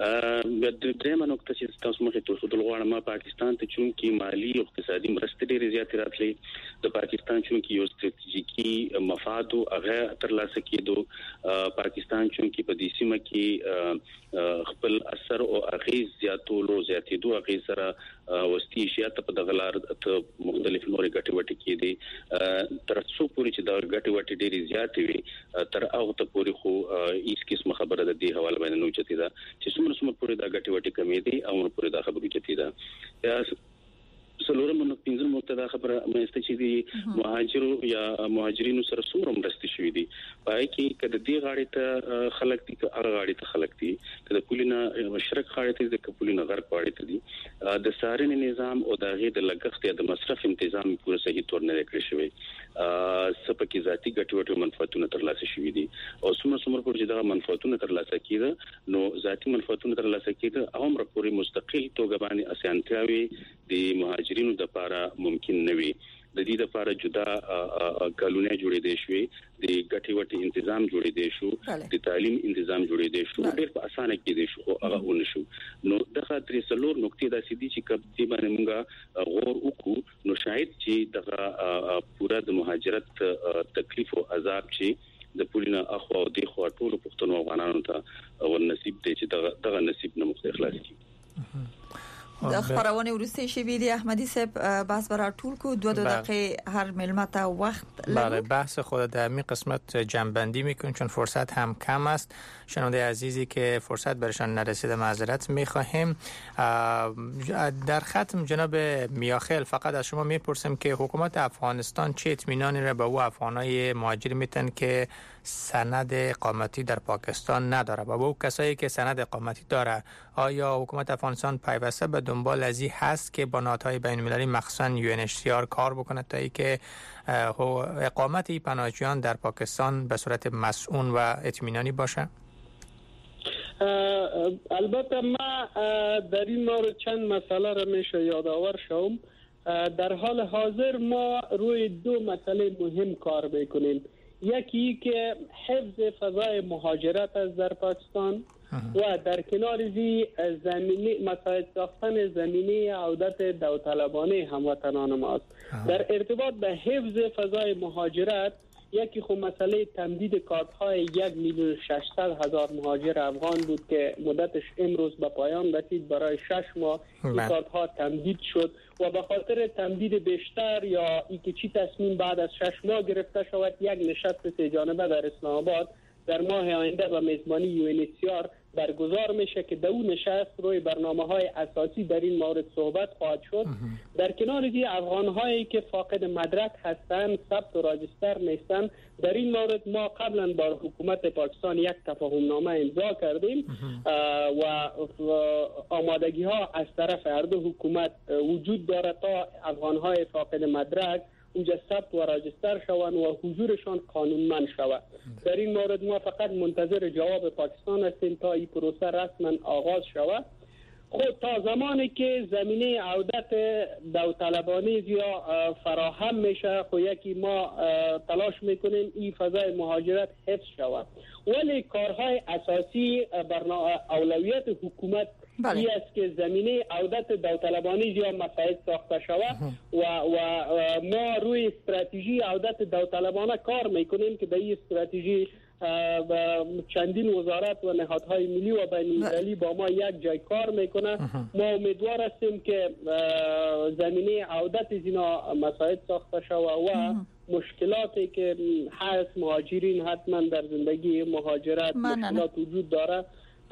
Speaker 1: د درېمه نقطه چې تاسو مخې ته خود غواړم پاکستان ته چون کې مالی او اقتصادي مرستې ډېرې زیاتې راتلې د پاکستان چون کې یو ستراتیژیکي مفاد او هغه ترلاسه کېدو پاکستان چون کې په دې سیمه کې خپل اثر او اغیز زیاتېدو هغه سره وستي اشیاء ته په دغلار ته مختلف نورې ګټې وټې کېدي تر څو پورې چې دا ګټې وټې ډېرې زیاتې وي تر هغه ته پورې خو هیڅ قسم خبره د دې حواله باندې نه چتی دا چې څومره پورې دا ګټې وټې کمې دي او پورې دا خبره چتی دا سلورم نو پنځم مبتدا خبره مې ست چې دي مهاجرو یا مهاجرینو سره څومره مرستې شوې دي پای کې کله دې غاړې ته خلک دي که هغه غاړې ته خلک دي کله پولینا مشرق غاړې ته د پولینا غرب غاړې ته دي د سارن نظام او د غي د لګښت یا د مصرف تنظیم پوره صحیح تور نه کړی شوی سپکې ذاتی ګټې وټې منفعتونه ترلاسه شوې دي او څومره پورې چې دا منفعتونه ترلاسه کیده نو ذاتی منفعتونه ترلاسه کیده هم پورې مستقل توګه باندې اسانتیاوي د مهاجرینو د لپاره ممکن نه وي د دې لپاره جدا قانوني جوړې دي شوې د ګټې وټې تنظیم جوړې دي شو د تعلیم تنظیم جوړې دي شو ډېر په اسانه کې دي شو هغه ونه شو نو دغه درې څلور نقطې د سيدي چې کبدي باندې موږ غور وکړو نو شاید چې دغه پورا د مهاجرت تکلیف او عذاب چې د پولینا اخو او د خو ټول پښتنو افغانانو ته ور نصیب دي چې دغه نصیب نه مخخلاص کی
Speaker 2: د خبرونه ورسته شي ویدی احمدی صاحب بس برای طول کو 2 دقیقه هر ملمت وقت
Speaker 3: بله بحث خود در می قسمت جنبندی میکنیم چون فرصت هم کم است شنونده عزیزی که فرصت برشان نرسیده معذرت میخواهیم در ختم جناب میاخیل فقط از شما میپرسم که حکومت افغانستان چه اطمینانی را به او افغانای مهاجر میتن که سند اقامتی در پاکستان نداره و با کسایی که سند اقامتی داره آیا حکومت افغانستان پیوسته به دنبال ازی هست که با نهادهای بین‌المللی مخصوصا UNHCR کار بکنه تا اینکه اقامت این پناهجویان در پاکستان به صورت مسئول و اطمینانی باشه؟
Speaker 4: البته ما در این مورد چند مسئله را میشه یادآور شوم. در حال حاضر ما روی 2 مسئله مهم کار میکنیم. یکی که حفظ فضای مهاجرت از در پاکستان و در کنار زی زمینی مساعد ساختن زمینی عودت داوطلبانه هموطنان ماست. در ارتباط به حفظ فضای مهاجرت یکی خب مسئله تمدید کارت‌های 1,600,000 مهاجر افغان بود که مدتش امروز به پایان رسید. برای 6 ماه این کارت‌ها تمدید شد و به خاطر تمدید بیشتر یا اینکه چی تصمیم بعد از 6 ماه گرفته شود یک نشست 3 جانبه در اسلام آباد در ماه آینده و میزبانی UNHCR برگزار میشه که در اون نشست روی برنامه‌های اساسی در این مورد صحبت خواهد شد. در کنار این افغان‌هایی که فاقد مدرک هستند ثبت و راجستر نیستند در این مورد ما قبلا با حکومت پاکستان یک تفاهمنامه امضا کردیم و آمادگی‌ها از طرف هر دو حکومت وجود داره تا افغان‌های فاقد مدرک اونجا ثبت و راجستر شوند و حضورشان قانونمند شود. در این مورد ما فقط منتظر جواب پاکستان هستیم تا این پروسه رسما آغاز شود. خود تا زمانی که زمینه عودت داوطلبانه یا فراهم میشه خود یکی ما تلاش میکنیم این فضای مهاجرت حفظ شود. ولی کارهای اساسی اولویت حکومت این است که زمینه عودت داوطلبانه یا مساعد ساخته شود و ما روی استراتژی عودت داوطلبانه کار میکنیم که به این استراتژی چندین وزارت و نهادهای ملی و بین‌المللی با ما یک جای کار میکنه. ما امیدوار هستیم که زمینه عودت اینا مساعد ساخته شود و مشکلاتی که هست مهاجرین حتما در زندگی مهاجرت مشکلات وجود داره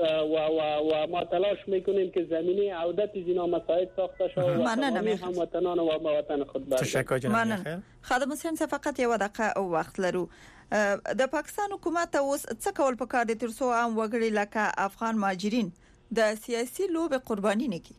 Speaker 4: و ما تلاش میکنیم که زمینه عودت اینا مساعد ساخته شود و تمامی هموطنان و وطن خود برگردند.
Speaker 3: تشکر جناب میخیل.
Speaker 2: خادم حسین فقط یو دقیقه وخت لرو. د پاکستان حکومت اوس څه کول پکار دي ترڅو عام وګړي لکه افغان مهاجرین د سیاسي لوب قرباني نه کی.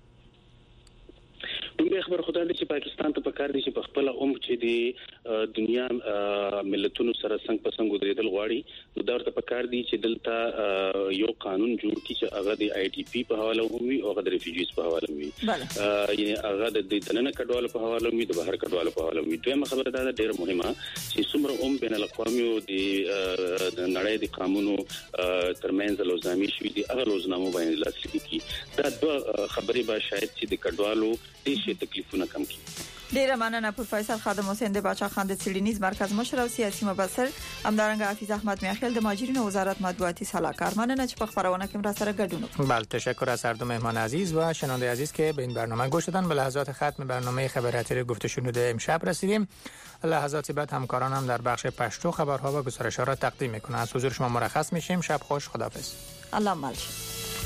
Speaker 1: دوی خبر خدای دې چې پاکستان ته پکار دي چې په خپل چې د دنیا ملتونو سره څنګه پسنګ ودرېدل غواړي نو دا ورته پکار دي چې دلته یو قانون جوړ کړي چې هغه د آی ټی پی په حواله وي او هغه د ریفیوجیز په حواله وي یعنی هغه د دننه کډوالو په حواله وي د بهر کډوالو په حواله وي. دویمه خبره دا ډېر مهمه چې څومره بین الاقوامي او د نړۍ د قانونو ترمنځ لوزامي شوي دي هغه لوزنامو باندې لاسلیک کړي. دا دوه خبرې به شاید چې د کډوالو د تکلیفونه کم کړي.
Speaker 2: ډیره مننه پروفیسور خادم حسین د باچا خان د څېړنیز مرکز مشر او سیاسي مبصر، همدارنګه حافظ احمد میاخیل د مهاجرینو وزارت مطبوعاتي سلاکار. مننه چې په خبرونه کې را سره ګډون وکړ.
Speaker 3: بله، تشکر از هر دو مهمان عزیز و شنونده عزیز که به این برنامه گوش دادن. به لحظات ختم برنامه خبری گفت و شنود امشب رسیدیم. لحظاتی بعد همکارانم در بخش پشتو خبرها و گزارش‌ها را تقدیم می‌کنند. از حضور شما مرخص میشیم. شب خوش، خداحافظ.
Speaker 2: الله مالش.